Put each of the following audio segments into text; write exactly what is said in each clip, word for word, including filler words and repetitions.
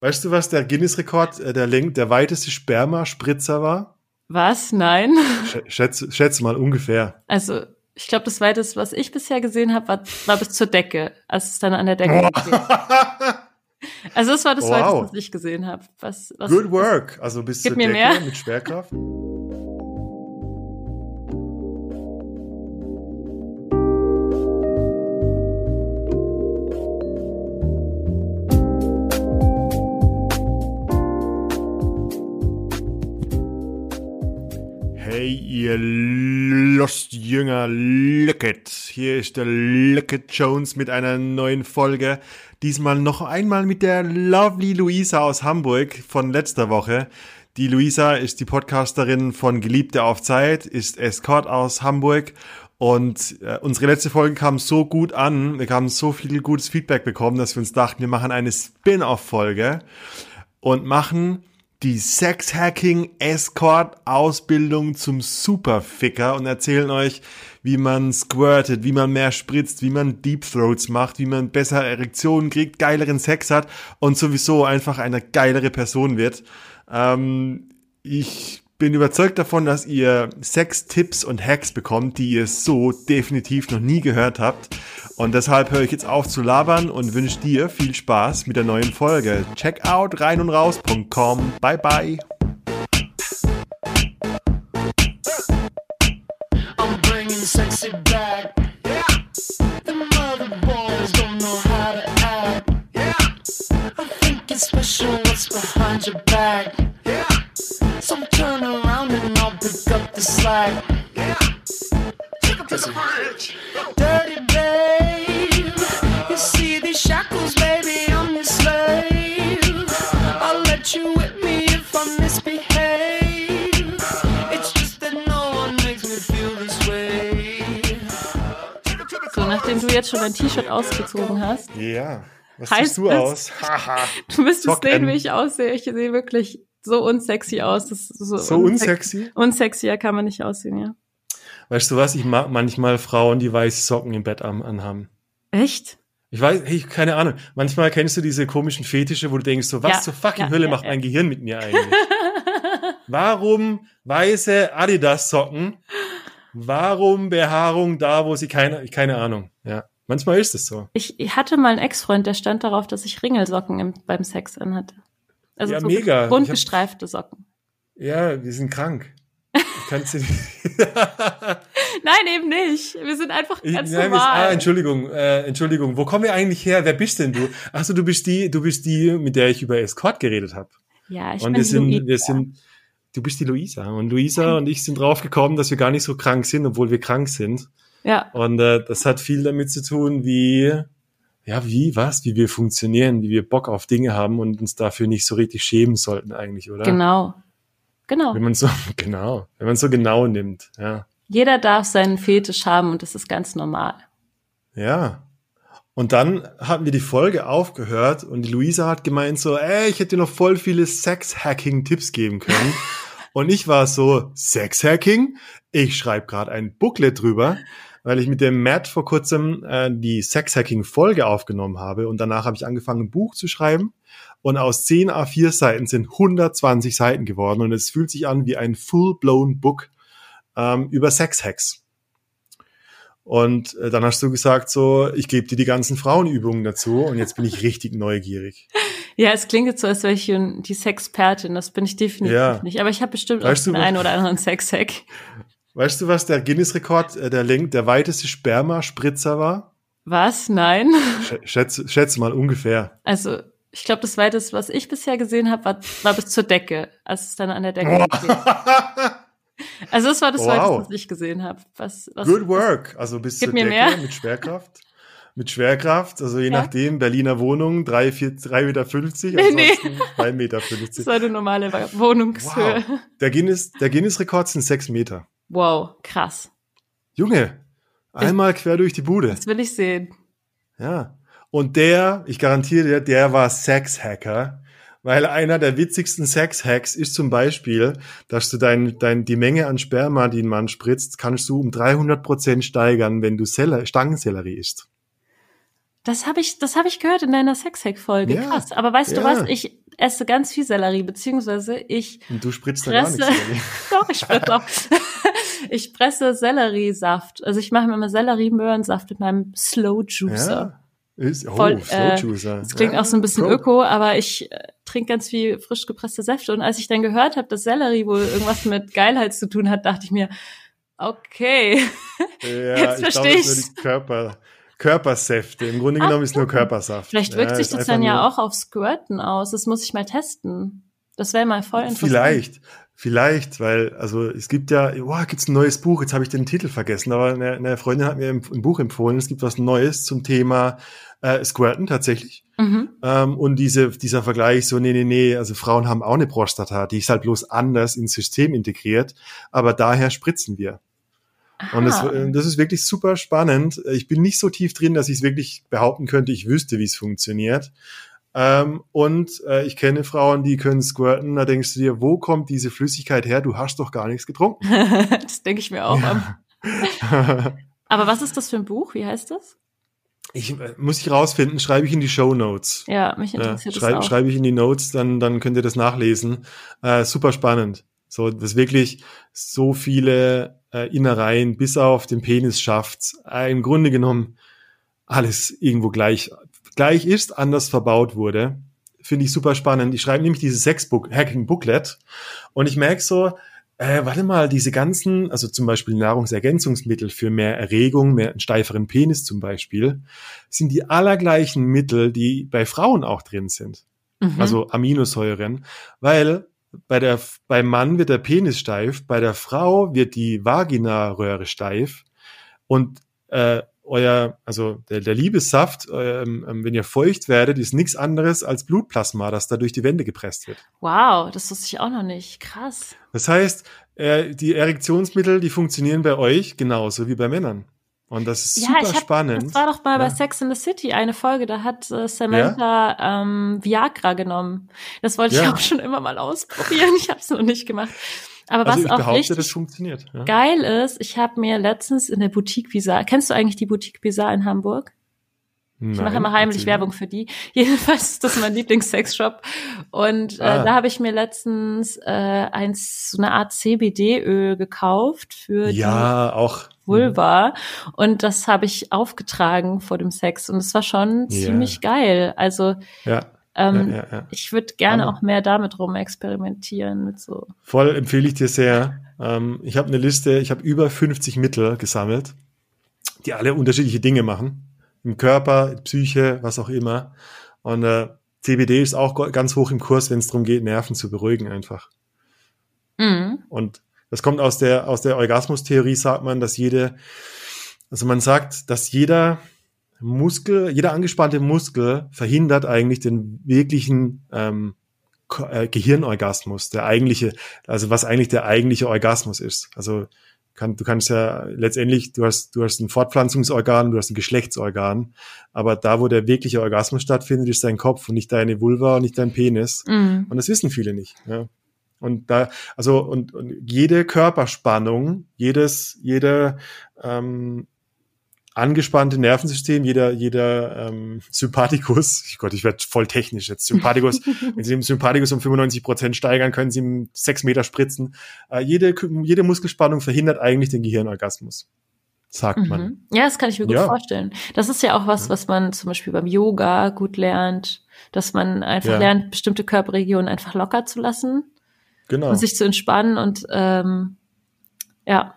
Weißt du, was der Guinness-Rekord, äh, der, Läng- der weiteste Spermaspritzer war? Was? Nein? Sch- Schätze, schätze mal ungefähr. Also, ich glaube, das Weiteste, was ich bisher gesehen habe, war, war bis zur Decke, als es dann an der Decke steht. Also, das war das Wow. Weiteste, was ich gesehen habe. Was, was, Good work. Also bis Gib zur mir Decke mehr. mit Schwerkraft. Hey, ihr Lost-Jünger, Lookit. Hier ist der Lookit Jones mit einer neuen Folge. Diesmal noch einmal mit der lovely Luisa aus Hamburg von letzter Woche. Die Luisa ist die Podcasterin von Geliebte auf Zeit, ist Escort aus Hamburg. Und äh, unsere letzte Folge kam so gut an, wir haben so viel gutes Feedback bekommen, dass wir uns dachten, wir machen eine Spin-off-Folge und machen die Sex-Hacking-Escort-Ausbildung zum Superficker und erzählen euch, wie man squirtet, wie man mehr spritzt, wie man Deep Throats macht, wie man besser Erektionen kriegt, geileren Sex hat und sowieso einfach eine geilere Person wird. Ähm, ich bin überzeugt davon, dass ihr Sex-Tipps und Hacks bekommt, die ihr so definitiv noch nie gehört habt. Und deshalb höre ich jetzt auf zu labern und wünsche dir viel Spaß mit der neuen Folge. Check out rein und raus punkt com. Bye bye. I'm bringing sexy back. Yeah. The mother boys don't know how to act. Yeah. I think it's special what's behind your back. Yeah. So turn around and I'll pick up the slack. Yeah. Take up to the bridge. Dirty babe. You see these shackles, baby, I'm your slave. I'll let you whip me if I misbehave. It's just that no one makes me feel this way. So, nachdem du jetzt schon dein T-Shirt ausgezogen hast, Ja, was Heißt siehst du es- aus? Haha. du müsstest Socken. sehen, wie ich aussehe. Ich sehe wirklich so unsexy aus. Das ist so, So unsexy? Unsexier kann man nicht aussehen, ja. Weißt du was? Ich mag manchmal Frauen, die weiße Socken im Bett an- anhaben. Echt? Ich weiß, hey, keine Ahnung. Manchmal kennst du diese komischen Fetische, wo du denkst, so, was Ja, zur fucking ja, Hölle ja, macht ja. mein Gehirn mit mir eigentlich? Warum weiße Adidas-Socken? Warum Behaarung da, wo sie keine, keine Ahnung. Ja, manchmal ist es so. Ich, ich hatte mal einen Ex-Freund, der stand darauf, dass ich Ringelsocken im, beim Sex anhatte. Also Ja, so mega. bunt Ich hab- gestreifte Socken. Ja, wir sind krank. Ich kann's dir nicht. Nein, eben nicht. Wir sind einfach Ich, ganz nein, wir- normal. ah, Entschuldigung, äh, Entschuldigung. Wo kommen wir eigentlich her? Wer bist denn du? Ach so, du bist die, du bist die, mit der ich über Escort geredet habe. Ja, ich Und bin wir sind, Luisa. wir sind, du bist die Luisa. Und Luisa und ich sind drauf gekommen, dass wir gar nicht so krank sind, obwohl wir krank sind. Ja, Und äh, das hat viel damit zu tun, wie, ja, wie, was, wie wir funktionieren, wie wir Bock auf Dinge haben und uns dafür nicht so richtig schämen sollten eigentlich, oder? genau. Genau. Wenn man so, genau, wenn man so genau nimmt, ja. Jeder darf seinen Fetisch haben und das ist ganz normal. Ja. Und dann hatten wir die Folge aufgehört und die Luisa hat gemeint so, ey, ich hätte dir noch voll viele Sex-Hacking-Tipps geben können. Und ich war so, Sex-Hacking? Ich schreibe gerade ein Booklet drüber, weil ich mit dem Matt vor kurzem äh, die Sex-Hacking-Folge aufgenommen habe und danach habe ich angefangen, ein Buch zu schreiben und aus zehn A vier Seiten sind hundertzwanzig Seiten geworden und es fühlt sich an wie ein full-blown Book ähm, über Sex-Hacks. Und äh, dann hast du gesagt so, ich gebe dir die ganzen Frauenübungen dazu und jetzt bin ich richtig neugierig. Ja, es klingt jetzt so, als wäre ich hier die Sexpertin. Das bin ich definitiv Ja. nicht. Aber ich habe bestimmt Weißt auch du, den was- einen oder anderen Sex-Hack. Weißt du, was der Guinness-Rekord, äh, der, Läng- der weiteste Spermaspritzer war? Was? Nein? Sch- Schätze, schätze mal ungefähr. Also, ich glaube, das Weiteste, was ich bisher gesehen habe, war, war bis zur Decke, als es dann an der Decke steht. Also, das war das Wow. Weiteste, was ich gesehen habe. Was, was, Good work. Also bis Gib zur mir Decke mehr. mit Schwerkraft. Mit Schwerkraft, also je Ja. nachdem, Berliner Wohnung, drei, vier, drei Meter fünfzig, Nee, nee. ansonsten zwei Meter Das fünfzig. war eine normale Wohnungshöhe. Wow. Der Guinness, der Guinness-Rekord sind sechs Meter. Wow, krass. Junge, einmal quer durch die Bude. Das will ich sehen. Ja. Und der, ich garantiere dir, der war Sex-Hacker, weil einer der witzigsten Sex-Hacks ist zum Beispiel, dass du dein, dein, die Menge an Sperma, die ein Mann spritzt, kannst du um dreihundert Prozent steigern, wenn du Sella- Stangensellerie isst. Das habe ich, das habe ich gehört in deiner Sexhack-Folge. Ja, Krass. Aber weißt du ja. was? Ich esse ganz viel Sellerie, beziehungsweise ich Und du spritzt da gar presse, nichts. Sellerie. doch, ich spritze auch. Ich presse Selleriesaft. Also ich mache mir immer Sellerie-Möhrensaft mit meinem Slow Juicer. Ja. Ist, oh, Voll, Slow äh, Juicer. Das klingt ja, auch so ein bisschen Pro. öko, aber ich äh, trinke ganz viel frisch gepresste Säfte. Und als ich dann gehört habe, dass Sellerie wohl irgendwas mit Geilheit zu tun hat, dachte ich mir, okay, Ja, jetzt ich glaube, verstehe es sind ich's. nur die Körper, Körpersäfte. Im Grunde Ach genommen ist nur so. Körpersaft. Vielleicht wirkt ja, sich ist das einfach dann ja nur- auch auf Squirten aus. Das muss ich mal testen. Das wäre mal voll interessant. Vielleicht, vielleicht, weil, also es gibt ja, wow, gibt's ein neues Buch, jetzt habe ich den Titel vergessen, aber eine, eine Freundin hat mir ein, ein Buch empfohlen, es gibt was Neues zum Thema äh, Squirten tatsächlich. Mhm. Ähm, und diese, dieser Vergleich so, nee, nee, nee, also Frauen haben auch eine Prostata, die ist halt bloß anders ins System integriert, aber daher spritzen wir. Und das, Aha. äh, das ist wirklich super spannend. Ich bin nicht so tief drin, dass ich es wirklich behaupten könnte, ich wüsste, wie es funktioniert. Ähm, und äh, ich kenne Frauen, die können squirten, da denkst du dir, wo kommt diese Flüssigkeit her? Du hast doch gar nichts getrunken. Das denke ich mir auch. Aber was ist das für ein Buch? Wie heißt das? Ich äh, muss ich rausfinden, schreibe ich in die Shownotes. Ja, mich Ja, interessiert das schrei auch. schreibe ich in die Notes, dann, dann könnt ihr das nachlesen. Äh, super spannend. So, das wirklich so viele äh, Innereien bis auf den Penis schafft. Äh, im Grunde genommen alles irgendwo gleich, gleich ist, anders verbaut wurde. Finde ich super spannend. Ich schreibe nämlich dieses Sex-Hacking-Booklet und ich merke so, äh, warte mal, diese ganzen, also zum Beispiel Nahrungsergänzungsmittel für mehr Erregung, mehr einen steiferen Penis zum Beispiel, sind die allergleichen Mittel, die bei Frauen auch drin sind. Mhm. Also Aminosäuren, weil bei der, beim Mann wird der Penis steif, bei der Frau wird die Vaginaröhre steif und äh, euer, also der, der Liebessaft, ähm, wenn ihr feucht werdet, ist nichts anderes als Blutplasma, das da durch die Wände gepresst wird. Wow, das wusste ich auch noch nicht. Krass. Das heißt, äh, die Erektionsmittel, die funktionieren bei euch genauso wie bei Männern. Und das ist Ja, super ich hab, spannend. das war doch mal bei Ja. Sex in the City eine Folge, da hat äh, Samantha ähm, Viagra genommen. Das wollte ich Ja. auch schon immer mal ausprobieren. Ich habe es noch nicht gemacht. Aber Also was ich auch behaupte, richtig das funktioniert. Ja. geil ist, ich habe mir letztens in der Boutique Bizarre, kennst du eigentlich die Boutique Bizarre in Hamburg? Ich mache immer heimlich Werbung für die. Jedenfalls ist das mein Lieblings-Sexshop. Und äh, Ah. da habe ich mir letztens äh, eins, so eine Art C B D-Öl gekauft für Ja, auch. die Vulva. Und das habe ich aufgetragen vor dem Sex. Und es war schon Ja. ziemlich geil. Also Ja, ähm, ja, ja, ja. ich würde gerne Hammer. auch mehr damit rum experimentieren. Mit so. Voll empfehle ich dir sehr. Ähm, ich habe eine Liste, ich habe über fünfzig Mittel gesammelt, die alle unterschiedliche Dinge machen. Im Körper, Psyche, was auch immer. Und äh, C B D ist auch go- ganz hoch im Kurs, wenn es darum geht, Nerven zu beruhigen einfach. Mhm. Und das kommt aus der, aus der Orgasmustheorie, sagt man, dass jede, also man sagt, dass jeder Muskel, jeder angespannte Muskel verhindert eigentlich den wirklichen ähm, Ko- äh, Gehirnorgasmus, der eigentliche, also was eigentlich der eigentliche Orgasmus ist. Also kann, du kannst ja letztendlich, du hast, du hast ein Fortpflanzungsorgan, du hast ein Geschlechtsorgan, aber da, wo der wirkliche Orgasmus stattfindet, ist dein Kopf und nicht deine Vulva und nicht dein Penis. Mhm. Und das wissen viele nicht. Ja. Und da, also und, und jede Körperspannung, jedes, jede ähm, angespannte Nervensystem, jeder, jeder ähm, Sympathikus, ich Gott, ich werde voll technisch jetzt, Sympathikus, wenn Sie den Sympathikus um fünfundneunzig Prozent steigern, können Sie ihm sechs Meter spritzen. Äh, jede, jede Muskelspannung verhindert eigentlich den Gehirnorgasmus, sagt man. Mhm. Ja, das kann ich mir gut Ja. vorstellen. Das ist ja auch was, was man zum Beispiel beim Yoga gut lernt, dass man einfach Ja. lernt, bestimmte Körperregionen einfach locker zu lassen Genau. und sich zu entspannen und ähm, ja.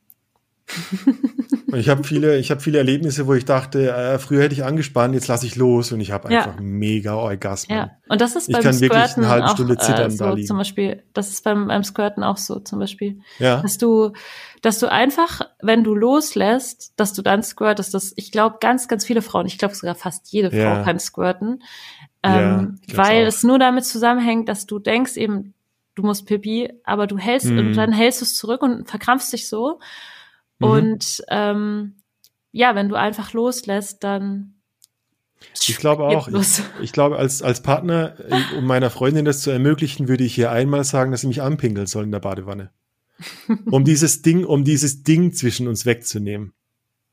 Und ich habe viele, ich habe viele Erlebnisse, wo ich dachte, äh, früher hätte ich angespannt, jetzt lasse ich los und ich habe Ja. einfach mega Orgasmen. Ja, und das ist Ich beim kann wirklich eine Squirten halbe auch Stunde zittern äh, da so liegen. zum Beispiel, das ist beim, beim Squirten auch so zum Beispiel, Ja. dass du, dass du einfach, wenn du loslässt, dass du dann squirtest, das, ich glaube, ganz, ganz viele Frauen, ich glaube sogar fast jede Frau Ja. kann squirten, Ja, ähm, ich glaub's weil auch. es nur damit zusammenhängt, dass du denkst eben, du musst Pipi, aber du hältst, Mhm. und dann hältst du es zurück und verkrampfst dich so. Mhm. Und ähm, ja, wenn du einfach loslässt, dann Ich glaube auch. geht's los. Ich, ich glaube, als, als Partner, äh, um meiner Freundin das zu ermöglichen, würde ich hier einmal sagen, dass sie mich anpinkeln soll in der Badewanne. Um dieses Ding, um dieses Ding zwischen uns wegzunehmen.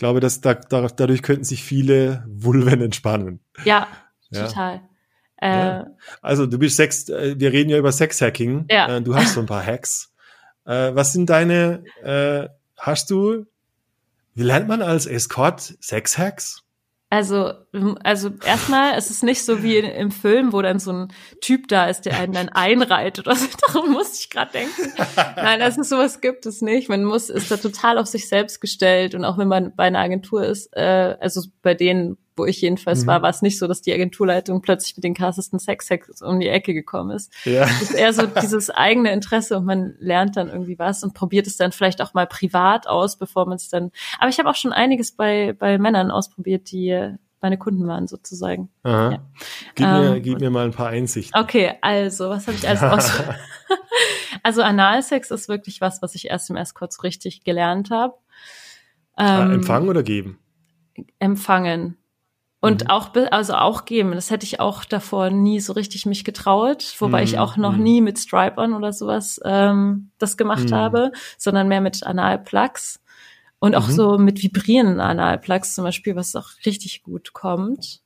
glaube, dass da, da, dadurch könnten sich viele Vulven entspannen. Ja, Ja. total. Ja. Äh, Also du bist Sex, äh, wir reden ja über Sexhacking. Ja. Äh, Du hast so ein paar Hacks. Äh, Was sind deine, äh, hast du, wie lernt man als Escort Sexhacks? Also, also erstmal ist es nicht so wie in, im Film, wo dann so ein Typ da ist, der einen dann einreiht oder so. Darum musste ich gerade denken. Nein, also sowas gibt es nicht. Man muss ist da total auf sich selbst gestellt und auch wenn man bei einer Agentur ist, äh, also bei denen, wo ich jedenfalls Mhm. war, war es nicht so, dass die Agenturleitung plötzlich mit den krassesten Sexhacks um die Ecke gekommen ist. Ja. Es ist eher so dieses eigene Interesse und man lernt dann irgendwie was und probiert es dann vielleicht auch mal privat aus, bevor man es dann. Aber ich habe auch schon einiges bei bei Männern ausprobiert, die meine Kunden waren sozusagen. Aha. Ja. Gib, mir, Ähm, gib mir mal ein paar Einsichten. Okay, also was habe ich alles aus? Also Analsex ist wirklich was, was ich erst im Escort so richtig gelernt habe. Ah, Ähm, empfangen oder geben? empfangen. Und Mhm. auch, be- also auch geben. Das hätte ich auch davor nie so richtig mich getraut, wobei ich Mhm, auch noch mhm. nie mit Stripe-On oder sowas ähm, das gemacht Mhm. habe, sondern mehr mit Analplugs und auch Mhm. so mit vibrierenden Analplugs zum Beispiel, was auch richtig gut kommt.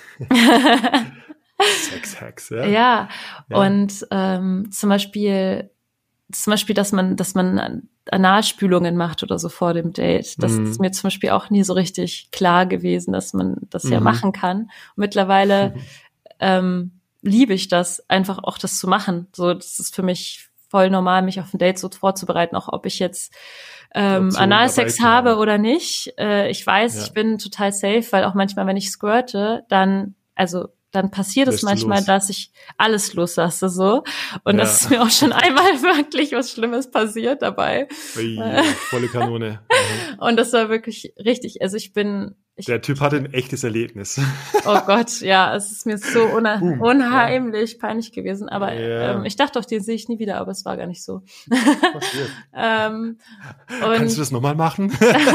Sexhacks, ja. Ja, Ja. und ähm, zum Beispiel, zum Beispiel, dass man, dass man Analspülungen macht oder so vor dem Date. Das Mhm. ist mir zum Beispiel auch nie so richtig klar gewesen, dass man das ja Mhm. machen kann. Und mittlerweile ähm, liebe ich das, einfach auch das zu machen. So, das ist für mich voll normal, mich auf ein Date so vorzubereiten, auch ob ich jetzt ähm, Option Analsex dabei zu habe haben. oder nicht. Äh, ich weiß, Ja. ich bin total safe, weil auch manchmal, wenn ich squirte, dann, also dann passiert es Lässt du manchmal, los. dass ich alles loslasse so. Und Ja. das ist mir auch schon einmal wirklich was Schlimmes passiert dabei. Ui, volle Kanone. Mhm. Und das war wirklich richtig. Also ich bin, ich, Der Typ hatte ein echtes Erlebnis. oh Gott, ja, es ist mir so unha Boom. unheimlich peinlich gewesen. Aber Ja. ähm, ich dachte, auf den sehe ich nie wieder, aber es war gar nicht so. Passiert. ähm, Kannst und du das nochmal machen?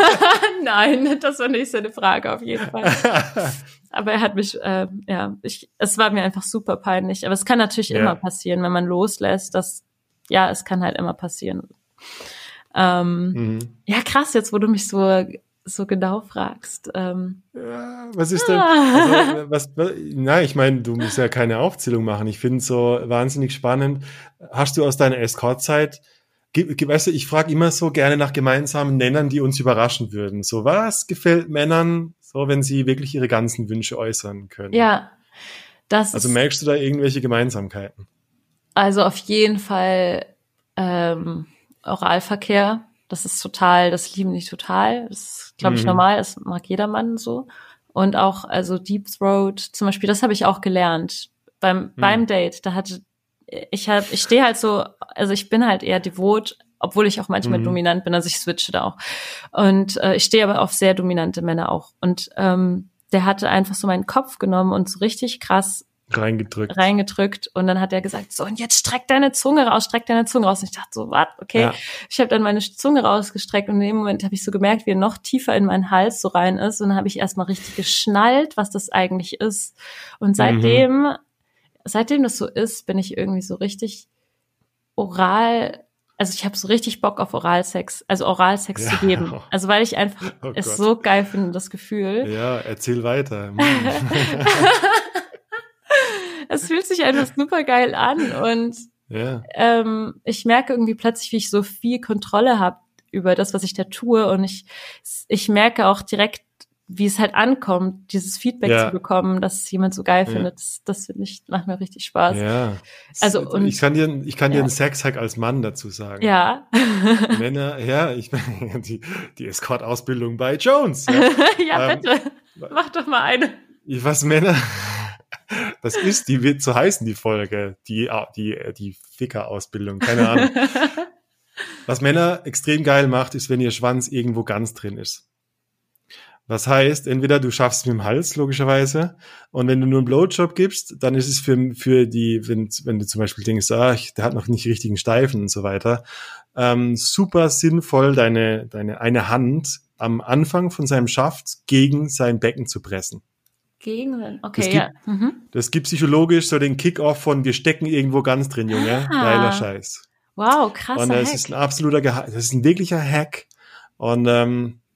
nein, das war nicht seine Frage auf jeden Fall. Aber er hat mich, äh, ja, ich, es war mir einfach super peinlich. Aber es kann natürlich Ja. immer passieren, wenn man loslässt. Das, ja, es kann halt immer passieren. Ähm, Mhm. Ja, krass, jetzt wo du mich so so genau fragst. Ähm, Ja, was ist denn? Ah. Also, was, was, nein, ich meine, du musst ja keine Aufzählung machen. Ich finde es so wahnsinnig spannend. Hast du aus deiner Escort-Zeit, ge- ge- weißt du, ich frage immer so gerne nach gemeinsamen Nennern, die uns überraschen würden. So, was gefällt Männern, so wenn sie wirklich ihre ganzen Wünsche äußern können? ja, das Also ist merkst du da irgendwelche Gemeinsamkeiten? also auf jeden Fall ähm, Oralverkehr. Das ist total, das lieben die total. Das ist, glaube ich, Mhm. normal. Das mag jedermann so. Und auch, also Deep Throat zum Beispiel, das habe ich auch gelernt beim beim Date. Da hatte ich halt, ich stehe halt so, also ich bin halt eher devot, obwohl ich auch manchmal Mhm. dominant bin. Also ich switche da auch. Und äh, ich stehe aber auf sehr dominante Männer auch. Und ähm, der hatte einfach so meinen Kopf genommen und so richtig krass Reingedrückt. reingedrückt und dann hat er gesagt, so und jetzt streck deine Zunge raus, streck deine Zunge raus. Und ich dachte so, was? Okay. Ja. Ich habe dann meine Zunge rausgestreckt und in dem Moment habe ich so gemerkt, wie er noch tiefer in meinen Hals so rein ist und dann habe ich erstmal richtig geschnallt, was das eigentlich ist. Und seitdem, seitdem das so ist, bin ich irgendwie so richtig oral, also ich habe so richtig Bock auf Oralsex, also Oralsex Ja. zu geben. Also weil ich einfach Oh es Gott. so geil finde, das Gefühl. Ja, erzähl weiter. Hm. Es fühlt sich einfach super geil an und Ja. ähm, ich merke irgendwie plötzlich, wie ich so viel Kontrolle habe über das, was ich da tue und ich ich merke auch direkt, wie es halt ankommt, dieses Feedback Ja. zu bekommen, dass es jemand so geil Ja. findet. Das, das finde ich, macht mir richtig Spaß. Ja. Also, und- ich kann dir, ich kann dir ja. einen Sexhack als Mann dazu sagen. Ja, Männer, ja, ich meine, die, die Escort-Ausbildung bei Jones. Ja. ja Ähm, bitte, mach doch mal eine. Was Männer, das ist, die wird so heißen, die Folge, die, die, die Ficker-Ausbildung, keine Ahnung. Was Männer extrem geil macht, ist, wenn ihr Schwanz irgendwo ganz drin ist. Was heißt, entweder du schaffst es mit dem Hals, logischerweise, und wenn du nur einen Blowjob gibst, dann ist es für, für die, wenn, wenn du zum Beispiel denkst, ah, ich, der hat noch nicht richtigen Steifen und so weiter, ähm, super sinnvoll, deine, deine eine Hand am Anfang von seinem Schaft gegen sein Becken zu pressen. Gegen, okay, Es ja. Mhm. Das gibt psychologisch so den Kick-Off von, wir stecken irgendwo ganz drin, Junge. Ah. Geiler Scheiß. Wow, krasser Und das Hack. ist ein absoluter Geheim, das ist ein wirklicher Hack. Und ähm,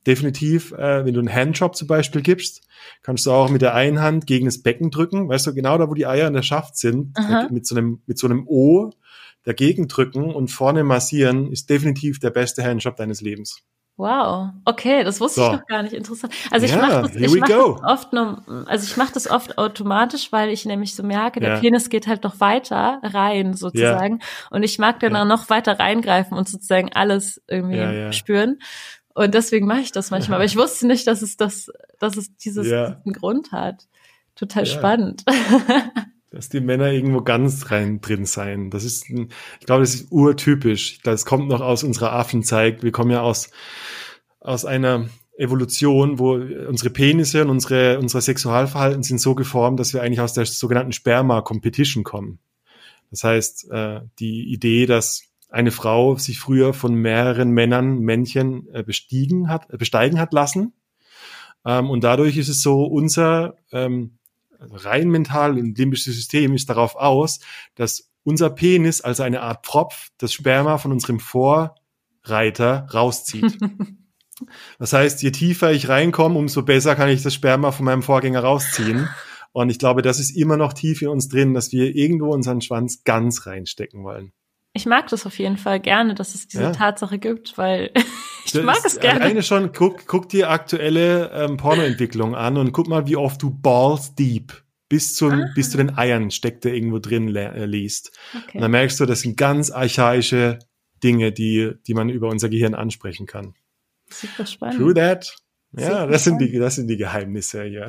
definitiv, äh, wenn du einen Handjob zum Beispiel gibst, kannst du auch mit der einen Hand gegen das Becken drücken, weißt du, genau da, wo die Eier in der Schaft sind, da, mit so einem mit so einem O dagegen drücken und vorne massieren, ist definitiv der beste Handjob deines Lebens. Wow, okay, das wusste So. ich noch gar nicht. Interessant. Also ich Ja, mache das, here ich we mach go. das oft nur, also ich mache das oft automatisch, weil ich nämlich so merke, der Ja. Penis geht halt noch weiter rein sozusagen, und ich mag dann Ja. auch noch weiter reingreifen und sozusagen alles irgendwie Ja, ja. spüren. Und deswegen mache ich das manchmal. Aber ich wusste nicht, dass es das, dass es dieses Ja. diesen Grund hat. Total Ja. spannend. Dass die Männer irgendwo ganz rein drin sein. Das ist, ein, ich glaube, das ist urtypisch. Das kommt noch aus unserer Affenzeit. Wir kommen ja aus, aus einer Evolution, wo unsere Penisse und unsere, unsere Sexualverhalten sind so geformt, dass wir eigentlich aus der sogenannten Sperma-Competition kommen. Das heißt, äh, die Idee, dass eine Frau sich früher von mehreren Männern, Männchen, äh, bestiegen hat, äh, besteigen hat lassen. Ähm, und dadurch ist es so, unser, ähm, also rein mental und limbisches System ist darauf aus, dass unser Penis, also eine Art Pfropf, das Sperma von unserem Vorreiter rauszieht. Das heißt, je tiefer ich reinkomme, umso besser kann ich das Sperma von meinem Vorgänger rausziehen. Und ich glaube, das ist immer noch tief in uns drin, dass wir irgendwo unseren Schwanz ganz reinstecken wollen. Ich mag das auf jeden Fall gerne, dass es diese Ja. Tatsache gibt, weil ich Das mag ist es gerne. Alleine schon, guck, guck dir aktuelle ähm, Pornoentwicklung an und guck mal, wie oft du balls deep bis zum, Ah. bis zu den Eiern steckt, der irgendwo drin le- äh, liest. Und Okay. dann merkst du, das sind ganz archaische Dinge, die, die man über unser Gehirn ansprechen kann. Super spannend. True that. Ja, Super das sind die, das sind die Geheimnisse, ja.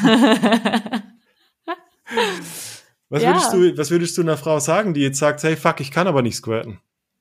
Was Ja. würdest du, was würdest du einer Frau sagen, die jetzt sagt, hey, fuck, ich kann aber nicht squirten?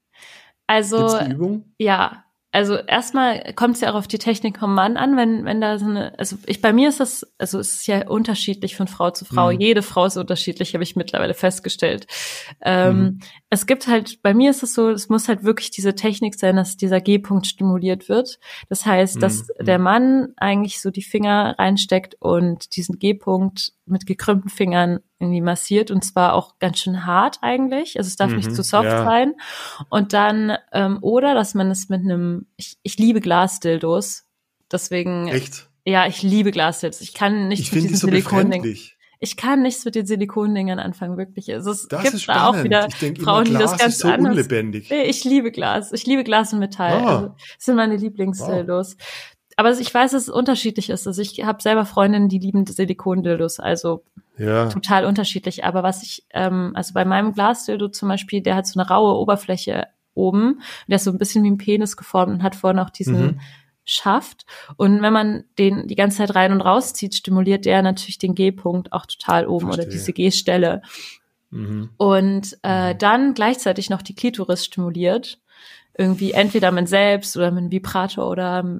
Also, Gibt's die Übung? ja, also erstmal kommt es ja auch auf die Technik vom Mann an, wenn wenn da so eine, also ich bei mir ist das, also es ist ja unterschiedlich von Frau zu Frau. Mhm. Jede Frau ist unterschiedlich, habe ich mittlerweile festgestellt. Ähm, Mhm. Es gibt halt, bei mir ist es so, es muss halt wirklich diese Technik sein, dass dieser G-Punkt stimuliert wird. Das heißt, dass Mhm. der Mann eigentlich so die Finger reinsteckt und diesen G-Punkt mit gekrümmten Fingern irgendwie massiert, und zwar auch ganz schön hart eigentlich. Also es darf Mhm, nicht zu soft ja. sein. Und dann, ähm, oder dass man es mit einem, ich, ich liebe Glasdildos. Deswegen, Echt? ja, ich liebe Glasdildos. Ich kann nichts Ich mit finde die diesen so Silikondingen. befremdlich. Ich kann nichts mit den Silikondingern anfangen, wirklich. Also es Das gibt ist da auch spannend. wieder Ich denke Frauen, immer, die das Glas ganz ist so anders. unlebendig. Nee, ich liebe Glas. Ich liebe Glas und Metall. Ah. Also, das sind meine Lieblingsdildos. Aber ich weiß, dass es unterschiedlich ist. Also ich habe selber Freundinnen, die lieben Silikondildos. Also Ja. total unterschiedlich. Aber was ich, ähm, also bei meinem Glasdildo zum Beispiel, der hat so eine raue Oberfläche oben. Der ist so ein bisschen wie ein Penis geformt und hat vorne auch diesen Mhm. Schaft. Und wenn man den die ganze Zeit rein und rauszieht, stimuliert der natürlich den G-Punkt auch total oben oder Verstehe. diese G-Stelle. Mhm. Und äh, dann gleichzeitig noch die Klitoris stimuliert. Irgendwie entweder mit selbst oder mit einem Vibrator oder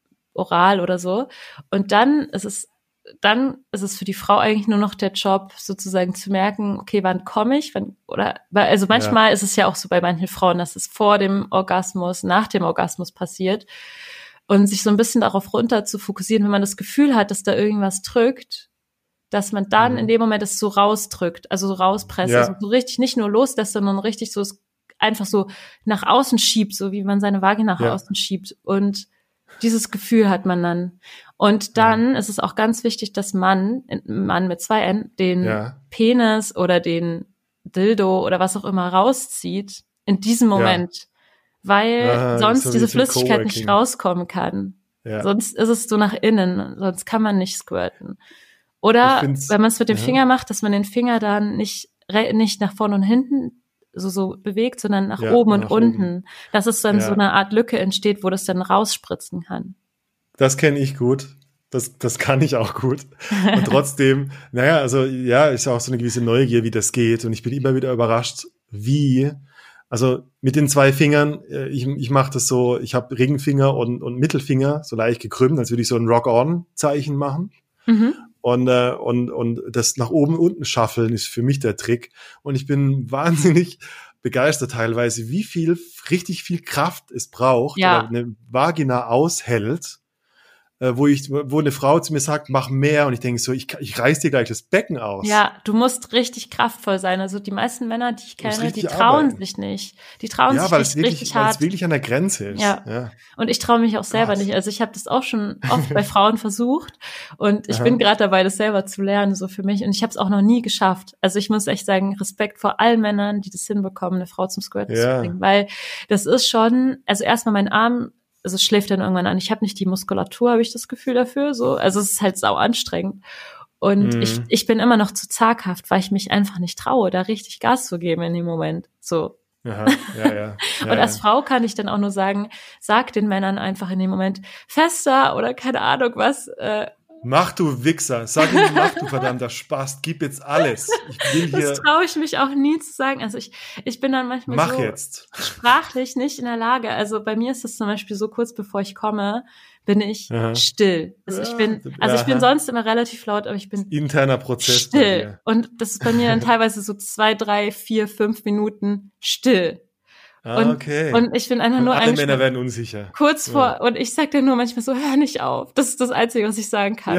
oral oder so. Und dann ist es, dann ist es für die Frau eigentlich nur noch der Job, sozusagen zu merken, okay, wann komme ich, wann, oder, weil, also manchmal ist es ja auch so bei manchen Frauen, dass es vor dem Orgasmus, nach dem Orgasmus passiert, und sich so ein bisschen darauf runter zu fokussieren, wenn man das Gefühl hat, dass da irgendwas drückt, dass man dann Mhm. in dem Moment es so rausdrückt, also so rauspresst, Ja. also so richtig nicht nur loslässt, sondern richtig so es einfach so nach außen schiebt, so wie man seine Vagina nach Ja. außen schiebt, und dieses Gefühl hat man dann. Und dann ist es auch ganz wichtig, dass man, Mann mit zwei N, den Ja. Penis oder den Dildo oder was auch immer rauszieht in diesem Moment, weil Ah, sonst so wie diese zum Flüssigkeit nicht Coworking. rauskommen kann. Ja. Sonst ist es so nach innen, sonst kann man nicht squirten. Ich Oder find's- wenn man es mit dem ja. Finger macht, dass man den Finger dann nicht re- nicht nach vorne und hinten so so bewegt, sondern nach Ja, oben und nach unten. oben. Dass es dann Ja. so eine Art Lücke entsteht, wo das dann rausspritzen kann. Das kenne ich gut. Das, das kann ich auch gut. Und trotzdem, naja, also ja, ist ja auch so eine gewisse Neugier, wie das geht. Und ich bin immer wieder überrascht, wie, also mit den zwei Fingern, äh, ich, ich mache das so, ich habe Ringfinger und, und Mittelfinger so leicht gekrümmt, als würde ich so ein Rock-on-Zeichen machen. Mhm. Und, äh, und, und das nach oben unten schaffeln ist für mich der Trick. Und ich bin wahnsinnig begeistert teilweise, wie viel, richtig viel Kraft es braucht, Ja. oder eine Vagina aushält, äh, wo ich, wo eine Frau zu mir sagt, mach mehr und ich denke so, ich, ich reiß dir gleich das Becken aus. Ja, du musst richtig kraftvoll sein. Also die meisten Männer, die ich kenne, die trauen arbeiten. sich nicht. Die trauen ja, sich weil nicht es wirklich, richtig weil hart. es wirklich an der Grenze ist. Ja. ja. Und ich traue mich auch selber Gott. nicht. Also ich habe das auch schon oft bei Frauen versucht und ich Aha. bin gerade dabei, das selber zu lernen, so für mich. Und ich habe es auch noch nie geschafft. Also ich muss echt sagen, Respekt vor allen Männern, die das hinbekommen, eine Frau zum Squirten Ja. zu bringen. Weil das ist schon, also erstmal mein Arm, also es schläft dann irgendwann an. Ich habe nicht die Muskulatur, habe ich das Gefühl dafür. So, also es ist halt sau anstrengend. Und Mhm. ich, ich bin immer noch zu zaghaft, weil ich mich einfach nicht traue, da richtig Gas zu geben in dem Moment. So. Aha, ja, ja. ja Und als ja. Frau kann ich dann auch nur sagen, sag den Männern einfach in dem Moment fester oder keine Ahnung was. Äh, Mach du Wichser, sag ihm, mach du verdammter Spast, gib jetzt alles. Ich will hier, das traue ich mich auch nie zu sagen. Also ich, ich bin dann manchmal mach so jetzt. sprachlich nicht in der Lage. Also bei mir ist es zum Beispiel so, kurz bevor ich komme, bin ich Aha. still. Also ich Ja, bin, also ich bin aha. sonst immer relativ laut, aber ich bin Interner Prozess bei still. dir. Und das ist bei mir dann teilweise so zwei, drei, vier, fünf Minuten still. Ah, Und, okay. und ich bin einfach Und nur alle eingespannt. Männer werden unsicher. Kurz Ja. vor, und ich sag dann nur manchmal so, hör nicht auf. Das ist das Einzige, was ich sagen kann.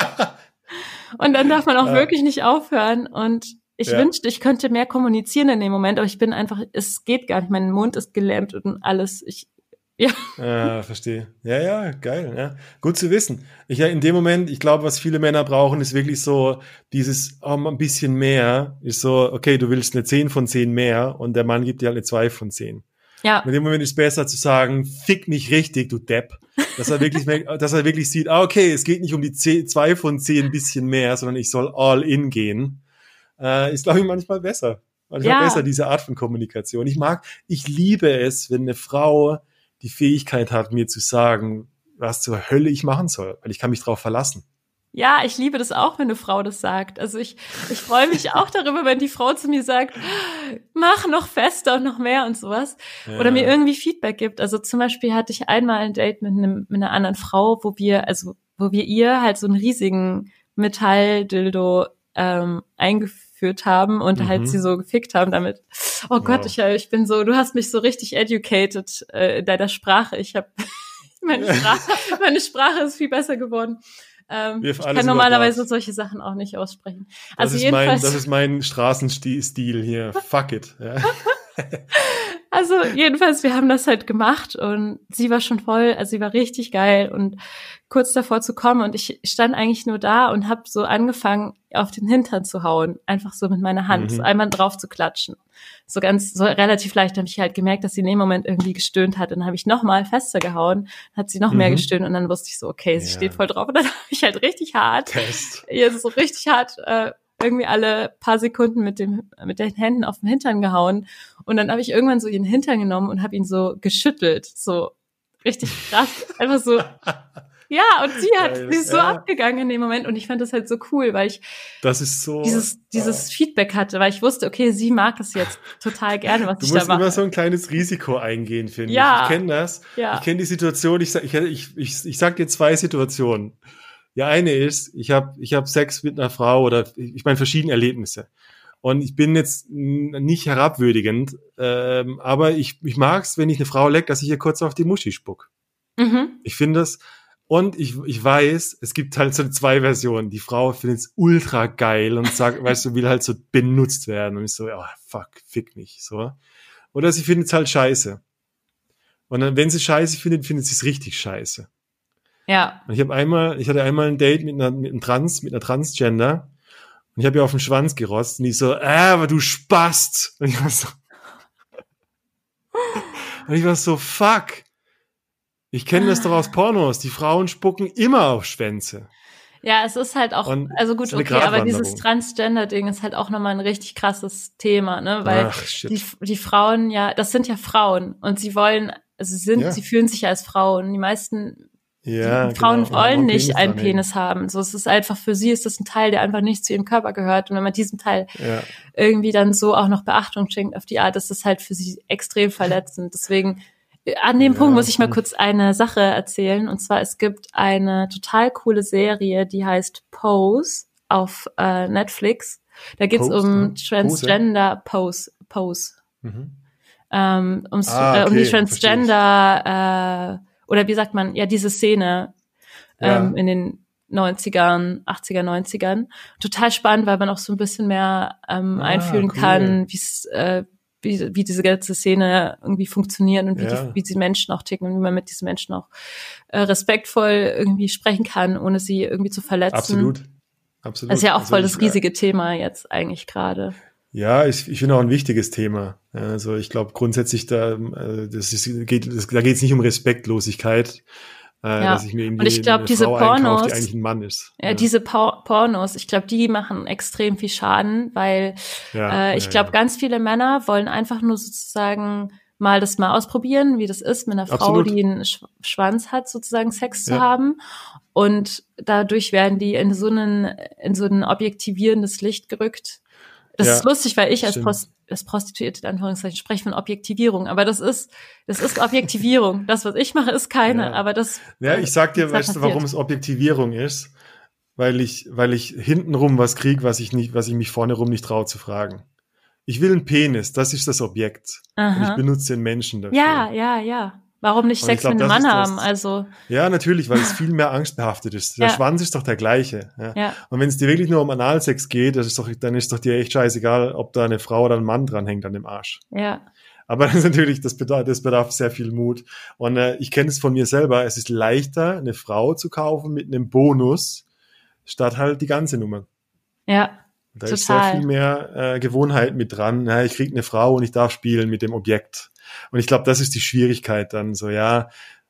Und dann darf man auch Ja. wirklich nicht aufhören. Und ich Ja. wünschte, ich könnte mehr kommunizieren in dem Moment, aber ich bin einfach, es geht gar nicht. Mein Mund ist gelähmt und alles. Ich, ja. Ah, verstehe. Ja, ja, geil. Ja. Gut zu wissen. Ich ja in dem Moment, ich glaube, was viele Männer brauchen, ist wirklich so dieses, oh, ein bisschen mehr. Ist so, okay, du willst eine zehn von zehn mehr und der Mann gibt dir halt eine zwei von zehn. Ja. Und in dem Moment ist es besser zu sagen, fick mich richtig, du Depp. Dass er wirklich, merkt- dass er wirklich sieht, ah, okay, es geht nicht um die zwei von zehn ein bisschen mehr, sondern ich soll all in gehen. Äh, ist, glaube ich, manchmal besser. Manchmal Ja. besser, diese Art von Kommunikation. Ich mag, ich liebe es, wenn eine Frau die Fähigkeit hat, mir zu sagen, was zur Hölle ich machen soll, weil ich kann mich drauf verlassen. Ja, ich liebe das auch, wenn eine Frau das sagt. Also ich, ich freue mich auch darüber, wenn die Frau zu mir sagt, mach noch fester und noch mehr und sowas. Ja. Oder mir irgendwie Feedback gibt. Also zum Beispiel hatte ich einmal ein Date mit einem, mit einer anderen Frau, wo wir, also, wo wir ihr halt so einen riesigen Metalldildo, ähm, eingeführt haben und Mhm. halt sie so gefickt haben damit. Oh Gott, Wow. ich, ich bin so, du hast mich so richtig educated, äh, in deiner Sprache. Ich habe, meine Sprache, meine Sprache ist viel besser geworden. Ähm, Wir ich haben alles kann normalerweise überbracht. solche Sachen auch nicht aussprechen. Das Also ist mein, jedenfalls, das ist mein Straßenstil hier. Fuck it. Ja. also jedenfalls, wir haben das halt gemacht und sie war schon voll, also sie war richtig geil und kurz davor zu kommen und ich stand eigentlich nur da und habe so angefangen, auf den Hintern zu hauen, einfach so mit meiner Hand, Mhm. so einmal drauf zu klatschen. So ganz, so relativ leicht habe ich halt gemerkt, dass sie in dem Moment irgendwie gestöhnt hat. Und dann habe ich nochmal fester gehauen, hat sie noch mehr Mhm. gestöhnt und dann wusste ich so, okay, sie Ja. steht voll drauf. Und dann habe ich halt richtig hart, Test. ihr so richtig hart äh, irgendwie alle paar Sekunden mit dem mit den Händen auf den Hintern gehauen. Und dann habe ich irgendwann so ihren Hintern genommen und habe ihn so geschüttelt, so richtig krass, einfach so. Ja, und sie hat, Geil, sie ist so ja. abgegangen in dem Moment und ich fand das halt so cool, weil ich Das ist so. dieses dieses Feedback hatte, weil ich wusste, okay, sie mag es jetzt total gerne, was Du ich da musst immer mache. so ein kleines Risiko eingehen, finde Ja. ich. Ich kenne das. Ja. Ich kenne die Situation. Ich, sag- ich, ich, ich, ich sag dir zwei Situationen. Die eine ist, ich habe ich hab Sex mit einer Frau oder ich meine verschiedene Erlebnisse. Und ich bin jetzt n- nicht herabwürdigend, ähm, aber ich, ich mag's, wenn ich eine Frau leck, dass ich ihr kurz auf die Muschi spuck. Mhm. Ich finde das, und ich, ich weiß, es gibt halt so zwei Versionen. Die Frau findet es ultra geil und sagt, weißt du, will halt so benutzt werden. Und ich so, oh, fuck, fick mich, so. Oder sie findet es halt scheiße. Und dann, wenn sie scheiße findet, findet sie es richtig scheiße. Ja. Und ich habe einmal, ich hatte einmal ein Date mit einer, mit einem Trans, mit einer Transgender. Und ich habe ihr auf den Schwanz gerotzt. Und die so, äh, aber du Spast. Und ich war so, und ich war so, fuck. Ich kenne das doch aus Pornos. Die Frauen spucken immer auf Schwänze. Ja, es ist halt auch, Und also es gut, ist eine okay, aber dieses Gratwanderung. Transgender-Ding ist halt auch nochmal ein richtig krasses Thema, ne, weil Ach, shit. die, die Frauen ja, das sind ja Frauen und sie wollen, also sie sind, Ja. sie fühlen sich ja als Frauen. Die meisten Ja, die Frauen genau. wollen Und nicht Penis einen dranhängen. Penis haben. So, es ist einfach, für sie ist das ein Teil, der einfach nicht zu ihrem Körper gehört. Und wenn man diesem Teil Ja. irgendwie dann so auch noch Beachtung schenkt auf die Art, ist das halt für sie extrem verletzend. Deswegen, äh, an dem Ja, Punkt muss ich mal hm. kurz eine Sache erzählen. Und zwar, es gibt eine total coole Serie, die heißt Pose auf äh, Netflix. Da geht's Pose, um ne? Transgender Pose, Pose. Mhm. Ähm, ums, Ah, äh, um die okay, Transgender, äh, oder wie sagt man, ja, diese Szene, Ja. ähm, in den neunzigern, achtziger, neunzigern. Total spannend, weil man auch so ein bisschen mehr ähm, Ah, einfühlen cool. kann, wie's, äh, wie, wie diese ganze Szene irgendwie funktioniert und wie, Ja. die, wie die Menschen auch ticken und wie man mit diesen Menschen auch äh, respektvoll irgendwie sprechen kann, ohne sie irgendwie zu verletzen. Absolut. Absolut. Das ist ja auch Also voll ich, das riesige Thema jetzt eigentlich gerade. Ja, ich, ich finde auch ein wichtiges Thema. Also ich glaube grundsätzlich, da, äh, das ist, geht, das, da geht es nicht um Respektlosigkeit, äh, Ja. dass ich mir irgendwie Und ich glaub, eine diese Frau einkaufe, die Pornos- eigentlich ein Mann ist. Ja, diese Por- Pornos, ich glaube, die machen extrem viel Schaden, weil Ja, äh, ich ja, glaube, ja. ganz viele Männer wollen einfach nur sozusagen mal das mal ausprobieren, wie das ist, mit einer Frau, Absolut. die einen Sch- Schwanz hat, sozusagen Sex zu Ja. haben. Und dadurch werden die in so einen, in so ein objektivierendes Licht gerückt. Das Ja, ist lustig, weil ich als, stimmt. Prost, als Prostituierte, in Anführungszeichen, spreche von Objektivierung. Aber das ist, das ist Objektivierung. Das, was ich mache, ist keine. Ja. Aber das. Ja, ich sag dir, ist da weißt du, passiert. warum es Objektivierung ist? Weil ich, weil ich hintenrum was krieg, was ich nicht, was ich mich vorne rum nicht traue zu fragen. Ich will einen Penis, das ist das Objekt. Aha. Und ich benutze den Menschen dafür. Ja, ja, ja. Warum nicht Und ich Sex glaub, mit einem das Mann ist das- haben? Also, Ja, natürlich, weil es viel mehr angstbehaftet ist. Der Ja. Schwanz ist doch der gleiche. Ja. ja, Und wenn es dir wirklich nur um Analsex geht, das ist doch, dann ist doch dir echt scheißegal, ob da eine Frau oder ein Mann dranhängt an dem Arsch. ja, Aber das ist natürlich, das bedarf, das bedarf sehr viel Mut. Und äh, ich kenne es von mir selber, es ist leichter, eine Frau zu kaufen mit einem Bonus, statt halt die ganze Nummer. ja, Da ist sehr Total. viel mehr äh, Gewohnheit mit dran. Ja, ich krieg eine Frau und ich darf spielen mit dem Objekt. Und ich glaube, das ist die Schwierigkeit dann so, ja.